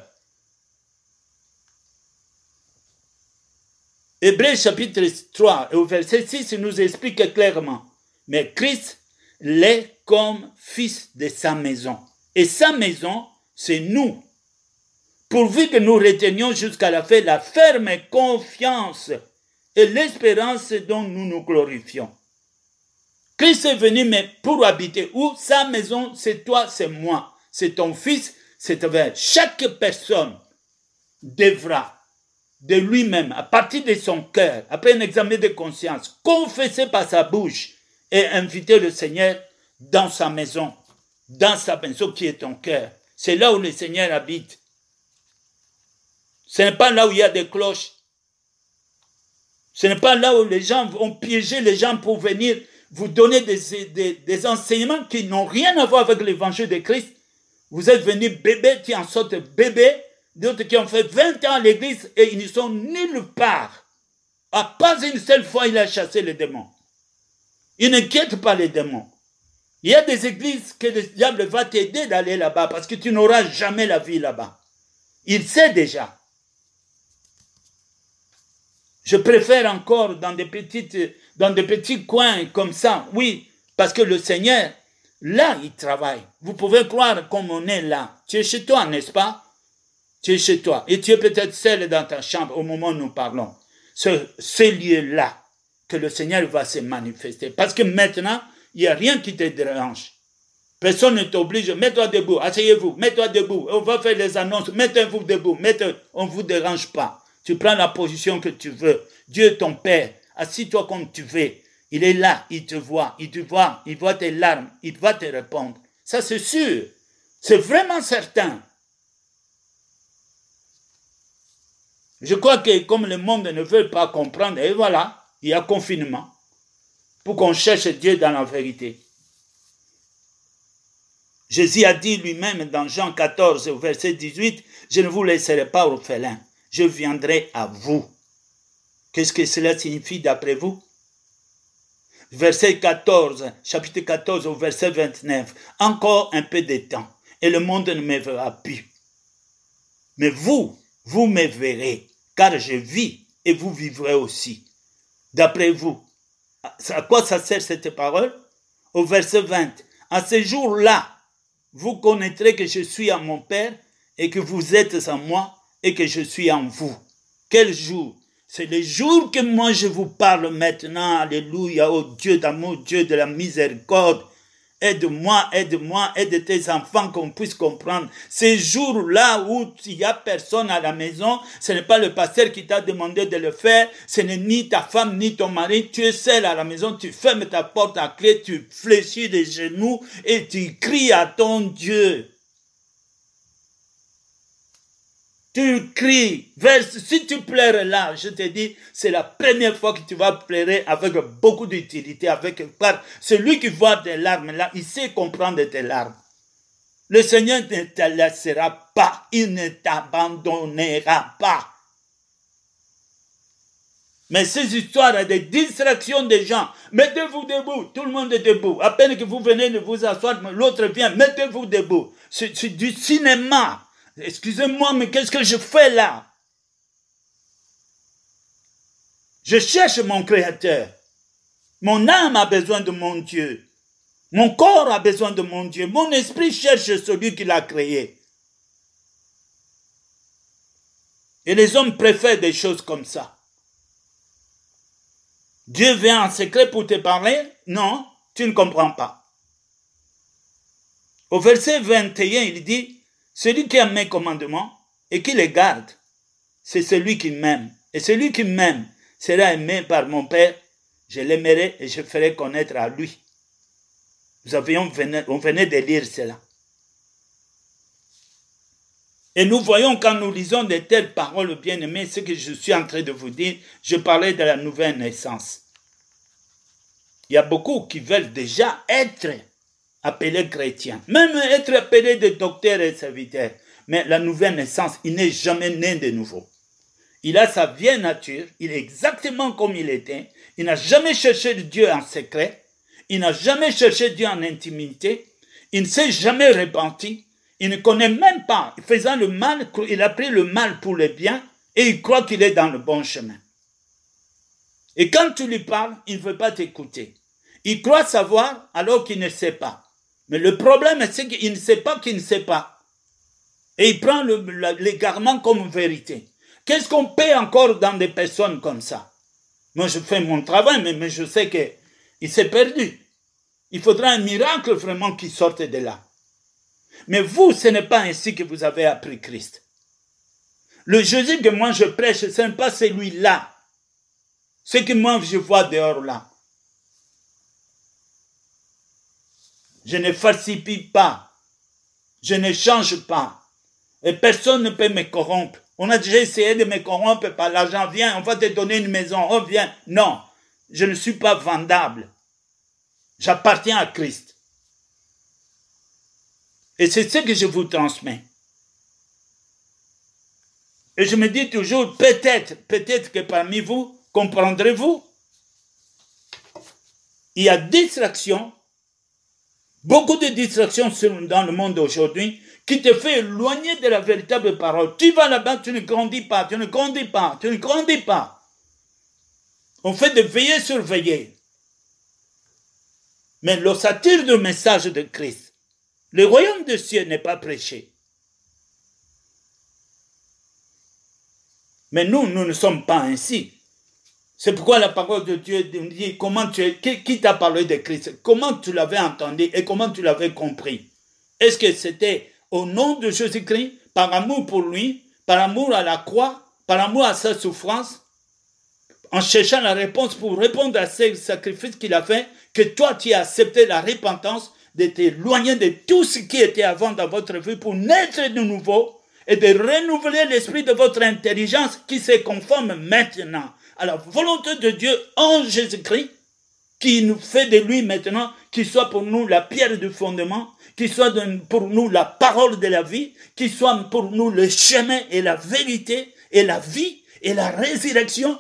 Hébreux chapitre trois, au verset six, il nous explique clairement. Mais Christ l'est comme fils de sa maison. Et sa maison, c'est nous. Pourvu que nous retenions jusqu'à la fin la ferme confiance et l'espérance dont nous nous glorifions. Christ est venu, mais pour habiter où? Sa maison, c'est toi, c'est moi. C'est ton fils, c'est toi. Chaque personne devra de lui-même, à partir de son cœur, après un examen de conscience, confesser par sa bouche et inviter le Seigneur dans sa maison, dans sa maison qui est ton cœur. C'est là où le Seigneur habite. Ce n'est pas là où il y a des cloches. Ce n'est pas là où les gens ont piégé les gens pour venir vous donner des, des, des enseignements qui n'ont rien à voir avec l'évangile de Christ. Vous êtes venus bébés qui en sortent bébés, d'autres qui ont fait vingt ans à l'église et ils ne sont nulle part. À pas une seule fois, il a chassé les démons. Il n'inquiète pas les démons. Il y a des églises que le diable va t'aider d'aller là-bas parce que tu n'auras jamais la vie là-bas. Il sait déjà. Je préfère encore dans des, petites, dans des petits coins comme ça, oui, parce que le Seigneur, là, il travaille. Vous pouvez croire comme on est là. Tu es chez toi, n'est-ce pas? Tu es chez toi. Et tu es peut-être seul dans ta chambre au moment où nous parlons. Ce, ce lieu-là, que le Seigneur va se manifester. Parce que maintenant, il n'y a rien qui te dérange. Personne ne t'oblige. Mets-toi debout, asseyez-vous, mets-toi debout. On va faire les annonces, mettez-vous debout. Mettez, on ne vous dérange pas. Tu prends la position que tu veux. Dieu est ton Père. Assis-toi comme tu veux. Il est là, il te voit, il te voit, il voit tes larmes, il va te répondre. Ça, c'est sûr. C'est vraiment certain. Je crois que comme le monde ne veut pas comprendre, et voilà, il y a confinement pour qu'on cherche Dieu dans la vérité. Jésus a dit lui-même dans Jean quatorze, verset dix-huit, « Je ne vous laisserai pas orphelins, je viendrai à vous. » Qu'est-ce que cela signifie d'après vous? Verset quatorze, chapitre quatorze, au verset vingt-neuf, « Encore un peu de temps, et le monde ne me verra plus. Mais vous, vous me verrez, car je vis, et vous vivrez aussi. » D'après vous, à quoi ça sert cette parole? Au verset vingt, « À ce jour-là, vous connaîtrez que je suis en mon Père, et que vous êtes en moi, et que je suis en vous. » Quel jour? C'est le jour que moi je vous parle maintenant. Alléluia, oh Dieu d'amour, Dieu de la miséricorde. Aide-moi, aide-moi, aide tes enfants qu'on puisse comprendre. Ces jours-là où il n'y a personne à la maison, ce n'est pas le pasteur qui t'a demandé de le faire, ce n'est ni ta femme ni ton mari, tu es seul à la maison, tu fermes ta porte à clé, tu fléchis les genoux et tu cries à ton Dieu. Tu cries, verse, si tu pleures là, je te dis, c'est la première fois que tu vas pleurer avec beaucoup d'utilité, avec par celui qui voit tes larmes là, il sait comprendre tes larmes. Le Seigneur ne te laissera pas, il ne t'abandonnera pas. Mais ces histoires de distraction des gens, mettez-vous debout, tout le monde est debout. À peine que vous venez de vous asseoir, l'autre vient, mettez-vous debout. C'est, c'est du cinéma. Excusez-moi, mais qu'est-ce que je fais là? Je cherche mon Créateur. Mon âme a besoin de mon Dieu. Mon corps a besoin de mon Dieu. Mon esprit cherche celui qui l'a créé. Et les hommes préfèrent des choses comme ça. Dieu vient en secret pour te parler? Non. tu ne comprends pas. Au verset vingt et un, il dit, celui qui a mes commandements et qui les garde, c'est celui qui m'aime. Et celui qui m'aime sera aimé par mon Père. Je l'aimerai et je ferai connaître à lui. Nous avions, on venait de lire cela. Et nous voyons quand nous lisons de telles paroles bien-aimées, ce que je suis en train de vous dire, je parlais de la nouvelle naissance. Il y a beaucoup qui veulent déjà être appelés chrétiens, même être appelés des docteurs et serviteurs. Mais la nouvelle naissance, il n'est jamais né de nouveau. Il a sa vieille nature, il est exactement comme il était. Il n'a jamais cherché Dieu en secret. Il n'a jamais cherché Dieu en intimité. Il ne s'est jamais repenti. Il ne connaît même pas, faisant le mal, il a pris le mal pour le bien et il croit qu'il est dans le bon chemin. Et quand tu lui parles, il ne veut pas t'écouter. Il croit savoir alors qu'il ne sait pas. Mais le problème, c'est qu'il ne sait pas qu'il ne sait pas. Et il prend le, l'égarement comme vérité. Qu'est-ce qu'on paie encore dans des personnes comme ça? Moi, je fais mon travail, mais, mais je sais qu'il s'est perdu. Il faudra un miracle vraiment qui sorte de là. Mais vous, ce n'est pas ainsi que vous avez appris Christ. Le Jésus que moi je prêche, ce n'est pas celui-là. Ce que moi je vois dehors là. Je ne falsifie pas. Je ne change pas. Et personne ne peut me corrompre. On a déjà essayé de me corrompre par l'argent. Viens, on va te donner une maison. Oh, viens. Non, je ne suis pas vendable. J'appartiens à Christ. Et c'est ce que je vous transmets. Et je me dis toujours, peut-être, peut-être que parmi vous, comprendrez-vous, il y a distraction, beaucoup de distractions dans le monde aujourd'hui, qui te fait éloigner de la véritable parole. Tu vas là-bas, tu ne grandis pas, tu ne grandis pas, tu ne grandis pas. On fait de veiller sur veiller. Mais l'ossature du message de Christ, le royaume des cieux n'est pas prêché. Mais nous, nous ne sommes pas ainsi. C'est pourquoi la parole de Dieu nous dit comment tu es, qui, qui t'a parlé de Christ, comment tu l'avais entendu et comment tu l'avais compris. Est-ce que c'était au nom de Jésus-Christ, par amour pour lui, par amour à la croix, par amour à sa souffrance, en cherchant la réponse pour répondre à ce sacrifice qu'il a fait, que toi tu as accepté la repentance, de t'éloigner de tout ce qui était avant dans votre vie pour naître de nouveau et de renouveler l'esprit de votre intelligence qui se conforme maintenant à la volonté de Dieu en Jésus-Christ, qui nous fait de lui maintenant, qui soit pour nous la pierre du fondement, qui soit pour nous la parole de la vie, qui soit pour nous le chemin et la vérité et la vie et la résurrection.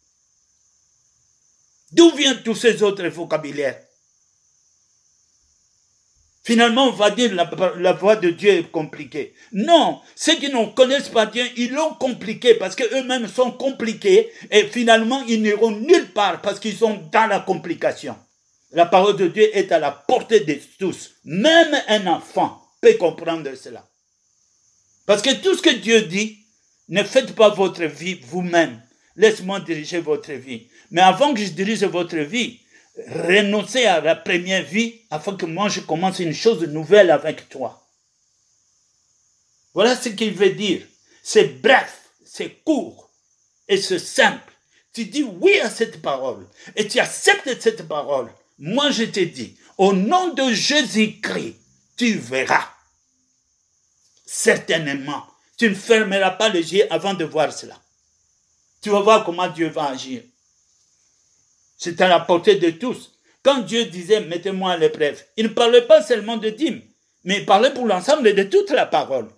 D'où viennent tous ces autres vocabulaires? Finalement, on va dire la, la voix de Dieu est compliquée. Non, ceux qui ne connaissent pas Dieu, ils l'ont compliqué parce qu'eux-mêmes sont compliqués et finalement, ils n'iront nulle part parce qu'ils sont dans la complication. La parole de Dieu est à la portée de tous. Même un enfant peut comprendre cela. Parce que tout ce que Dieu dit, ne faites pas votre vie vous-même. Laisse-moi diriger votre vie. Mais avant que je dirige votre vie, renoncez à la première vie afin que moi je commence une chose nouvelle avec toi. Voilà ce qu'il veut dire. C'est bref, c'est court et c'est simple. Tu dis oui à cette parole et tu acceptes cette parole. Moi je te dis, au nom de Jésus-Christ, tu verras. Certainement, tu ne fermeras pas les yeux avant de voir cela. Tu vas voir comment Dieu va agir. C'est à la portée de tous. Quand Dieu disait, mettez-moi à l'épreuve, il ne parlait pas seulement de dîmes, mais il parlait pour l'ensemble de toute la parole.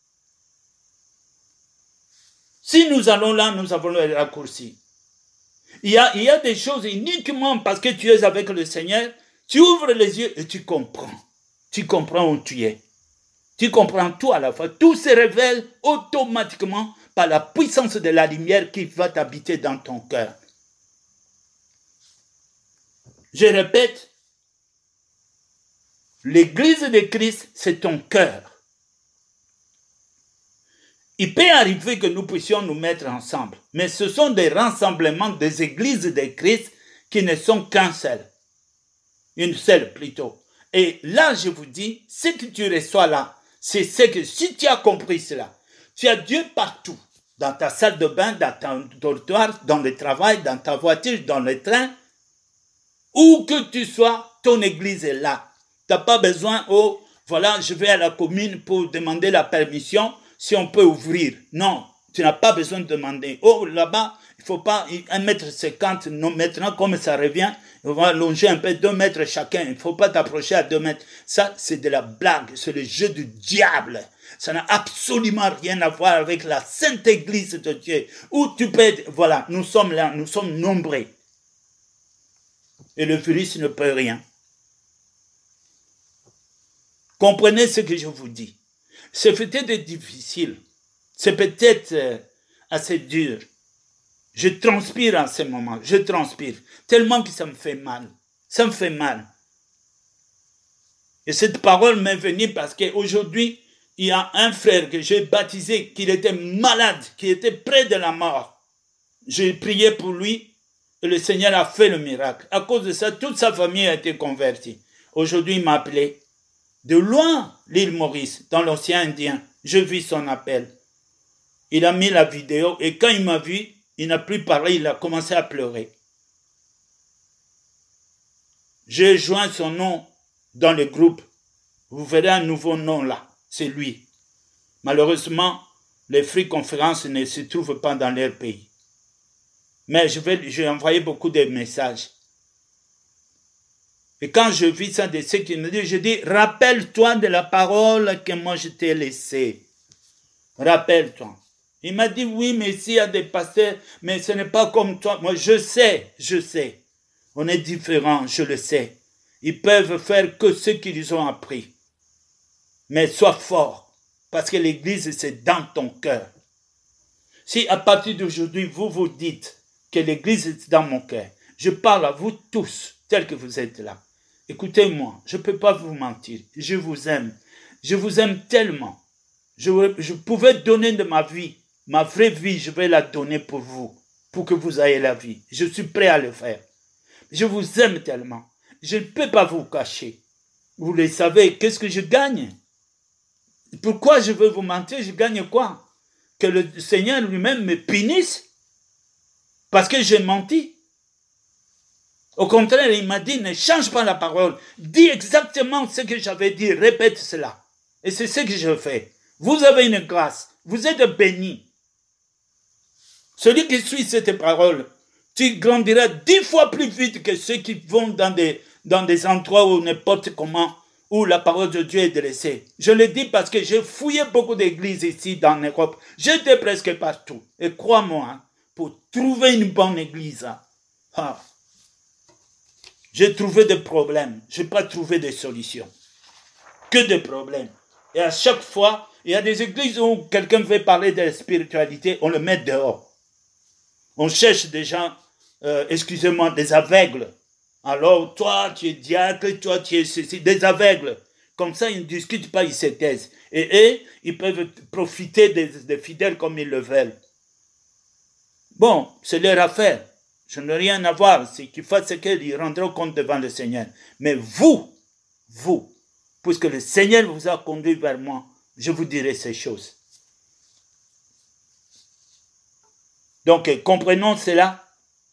Si nous allons là, nous avons le raccourci. Il y a, il y a des choses uniquement parce que tu es avec le Seigneur, tu ouvres les yeux et tu comprends. Tu comprends où tu es. Tu comprends tout à la fois. Tout se révèle automatiquement par la puissance de la lumière qui va t'habiter dans ton cœur. Je répète, l'église de Christ, c'est ton cœur. Il peut arriver que nous puissions nous mettre ensemble, mais ce sont des rassemblements des églises de Christ qui ne sont qu'un seul. une seule plutôt. Et là, je vous dis, ce que tu reçois là, c'est ce que si tu as compris cela, tu as Dieu partout, dans ta salle de bain, dans ton dortoir, dans le travail, dans ta voiture, dans le train, où que tu sois, ton église est là. Tu n'as pas besoin, oh, voilà, je vais à la commune pour demander la permission, si on peut ouvrir. Non, tu n'as pas besoin de demander. Oh, là-bas, il ne faut pas un mètre cinquante, non, maintenant, comme ça revient, on va allonger un peu deux mètres chacun. Il ne faut pas t'approcher à deux mètres. Ça, c'est de la blague, c'est le jeu du diable. Ça n'a absolument rien à voir avec la sainte église de Dieu. Où tu peux, voilà, nous sommes là, nous sommes nombreux. Et le virus ne peut rien. Comprenez ce que je vous dis. C'est peut-être difficile. C'est peut-être euh, assez dur. Je transpire en ce moment. Je transpire. Tellement que ça me fait mal. Ça me fait mal. Et cette parole m'est venue parce qu'aujourd'hui, il y a un frère que j'ai baptisé, qui était malade, qui était près de la mort. J'ai prié pour lui et le Seigneur a fait le miracle. À cause de ça, toute sa famille a été convertie. Aujourd'hui, il m'a appelé. De loin, l'île Maurice, dans l'océan Indien, je vis son appel. Il a mis la vidéo et quand il m'a vu, il n'a plus parlé, il a commencé à pleurer. J'ai joint son nom dans le groupe. Vous verrez un nouveau nom là, c'est lui. Malheureusement, les Free Conferences ne se trouvent pas dans leur pays. Mais je vais, j'ai envoyé beaucoup de messages. Et quand je vis ça de ce qu'il me dit, je dis, rappelle-toi de la parole que moi je t'ai laissée. Rappelle-toi. Il m'a dit, oui, mais s'il y a des pasteurs, mais ce n'est pas comme toi. Moi, je sais, je sais. On est différents, je le sais. Ils peuvent faire que ce qu'ils ont appris. Mais sois fort, parce que l'église, c'est dans ton cœur. Si à partir d'aujourd'hui, vous vous dites que l'église est dans mon cœur, je parle à vous tous, tels que vous êtes là. Écoutez-moi, je ne peux pas vous mentir. Je vous aime. Je vous aime tellement. Je, je pouvais donner de ma vie. Ma vraie vie, je vais la donner pour vous. Pour que vous ayez la vie. Je suis prêt à le faire. Je vous aime tellement. Je ne peux pas vous cacher. Vous le savez, qu'est-ce que je gagne? Pourquoi je veux vous mentir? Je gagne quoi? Que le Seigneur lui-même me punisse? Parce que j'ai menti? Au contraire, il m'a dit, ne change pas la parole. Dis exactement ce que j'avais dit. Répète cela. Et c'est ce que je fais. Vous avez une grâce. Vous êtes bénis. Celui qui suit cette parole, tu grandiras dix fois plus vite que ceux qui vont dans des, dans des endroits où n'importe comment, où la parole de Dieu est dressée. Je le dis parce que j'ai fouillé beaucoup d'églises ici dans l'Europe. J'étais presque partout. Et crois-moi, hein, pour trouver une bonne église, ah, j'ai trouvé des problèmes. Je n'ai pas trouvé de solutions. Que des problèmes. Et à chaque fois, il y a des églises où quelqu'un veut parler de la spiritualité, on le met dehors. On cherche des gens, euh, excusez-moi, des aveugles. Alors, toi, tu es diacre, toi, tu es ceci, des aveugles. Comme ça, ils ne discutent pas, ils se taisent. Et eux, ils peuvent profiter des, des fidèles comme ils le veulent. Bon, c'est leur affaire. Je n'ai rien à voir. C'est qu'ils fassent ce qu'ils rendront compte devant le Seigneur. Mais vous, vous, puisque le Seigneur vous a conduit vers moi, je vous dirai ces choses. Donc, comprenons cela.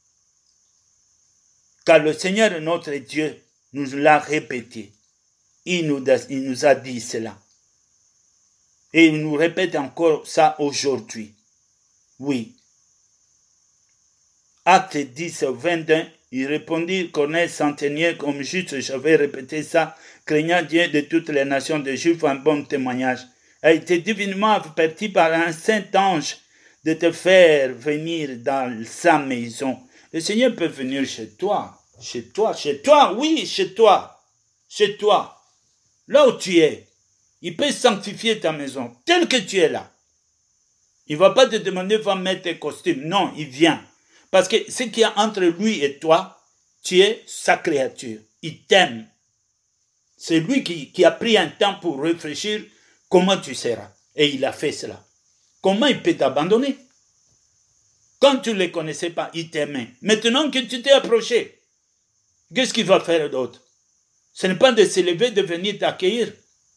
Car le Seigneur, notre Dieu, nous l'a répété. Il nous, a, il nous a dit cela. Et il nous répète encore ça aujourd'hui. Oui. Acte dix, vingt-et un, il répondit, Corneille centenier, comme juste j'avais répété ça, craignant Dieu de toutes les nations de Juifs, un bon témoignage, a été divinement averti par un saint ange de te faire venir dans sa maison. Le Seigneur peut venir chez toi, chez toi, chez toi, oui, chez toi, chez toi, là où tu es. Il peut sanctifier ta maison, tel que tu es là. Il ne va pas te demander, va mettre tes costumes. Non, il vient. Parce que ce qu'il y a entre lui et toi, tu es sa créature. Il t'aime. C'est lui qui, qui a pris un temps pour réfléchir comment tu seras. Et il a fait cela. Comment il peut t'abandonner? Quand tu ne le connaissais pas, il t'aimait. Maintenant que tu t'es approché, qu'est-ce qu'il va faire d'autre? Ce n'est pas de s'élever, de venir t'accueillir.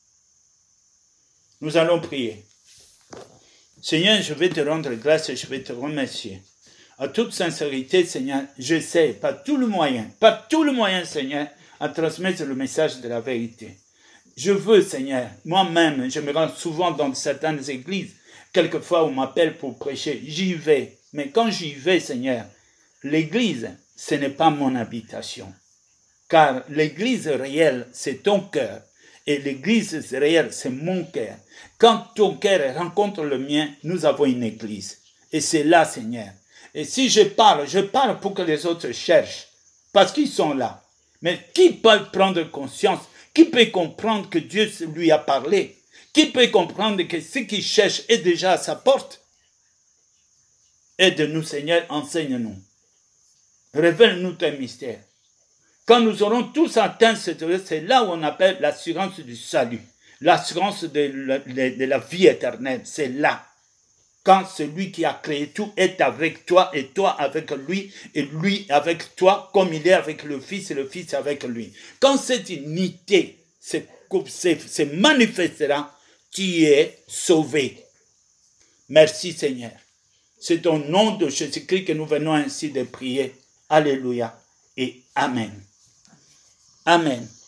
Nous allons prier. Seigneur, je vais te rendre grâce et je vais te remercier. À toute sincérité, Seigneur, j'essaie par tout le moyen, par tout le moyen, Seigneur, à transmettre le message de la vérité. Je veux, Seigneur, moi-même, je me rends souvent dans certaines églises, quelquefois on m'appelle pour prêcher, j'y vais. Mais quand j'y vais, Seigneur, l'église, ce n'est pas mon habitation. Car l'église réelle, c'est ton cœur. Et l'église réelle, c'est mon cœur. Quand ton cœur rencontre le mien, nous avons une église. Et c'est là, Seigneur. Et si je parle, je parle pour que les autres cherchent. Parce qu'ils sont là. Mais qui peut prendre conscience? Qui peut comprendre que Dieu lui a parlé? Qui peut comprendre que ce qu'il cherche est déjà à sa porte? Aide-nous, Seigneur, enseigne-nous. Révèle-nous tes mystères. Quand nous aurons tous atteint cette heure, c'est là où on appelle l'assurance du salut. L'assurance de la, de, de la vie éternelle. C'est là. Quand celui qui a créé tout est avec toi et toi avec lui et lui avec toi comme il est avec le Fils et le Fils avec lui. Quand cette unité se, se, se manifestera, tu es sauvé. Merci Seigneur. C'est au nom de Jésus-Christ que nous venons ainsi de prier. Alléluia et Amen. Amen.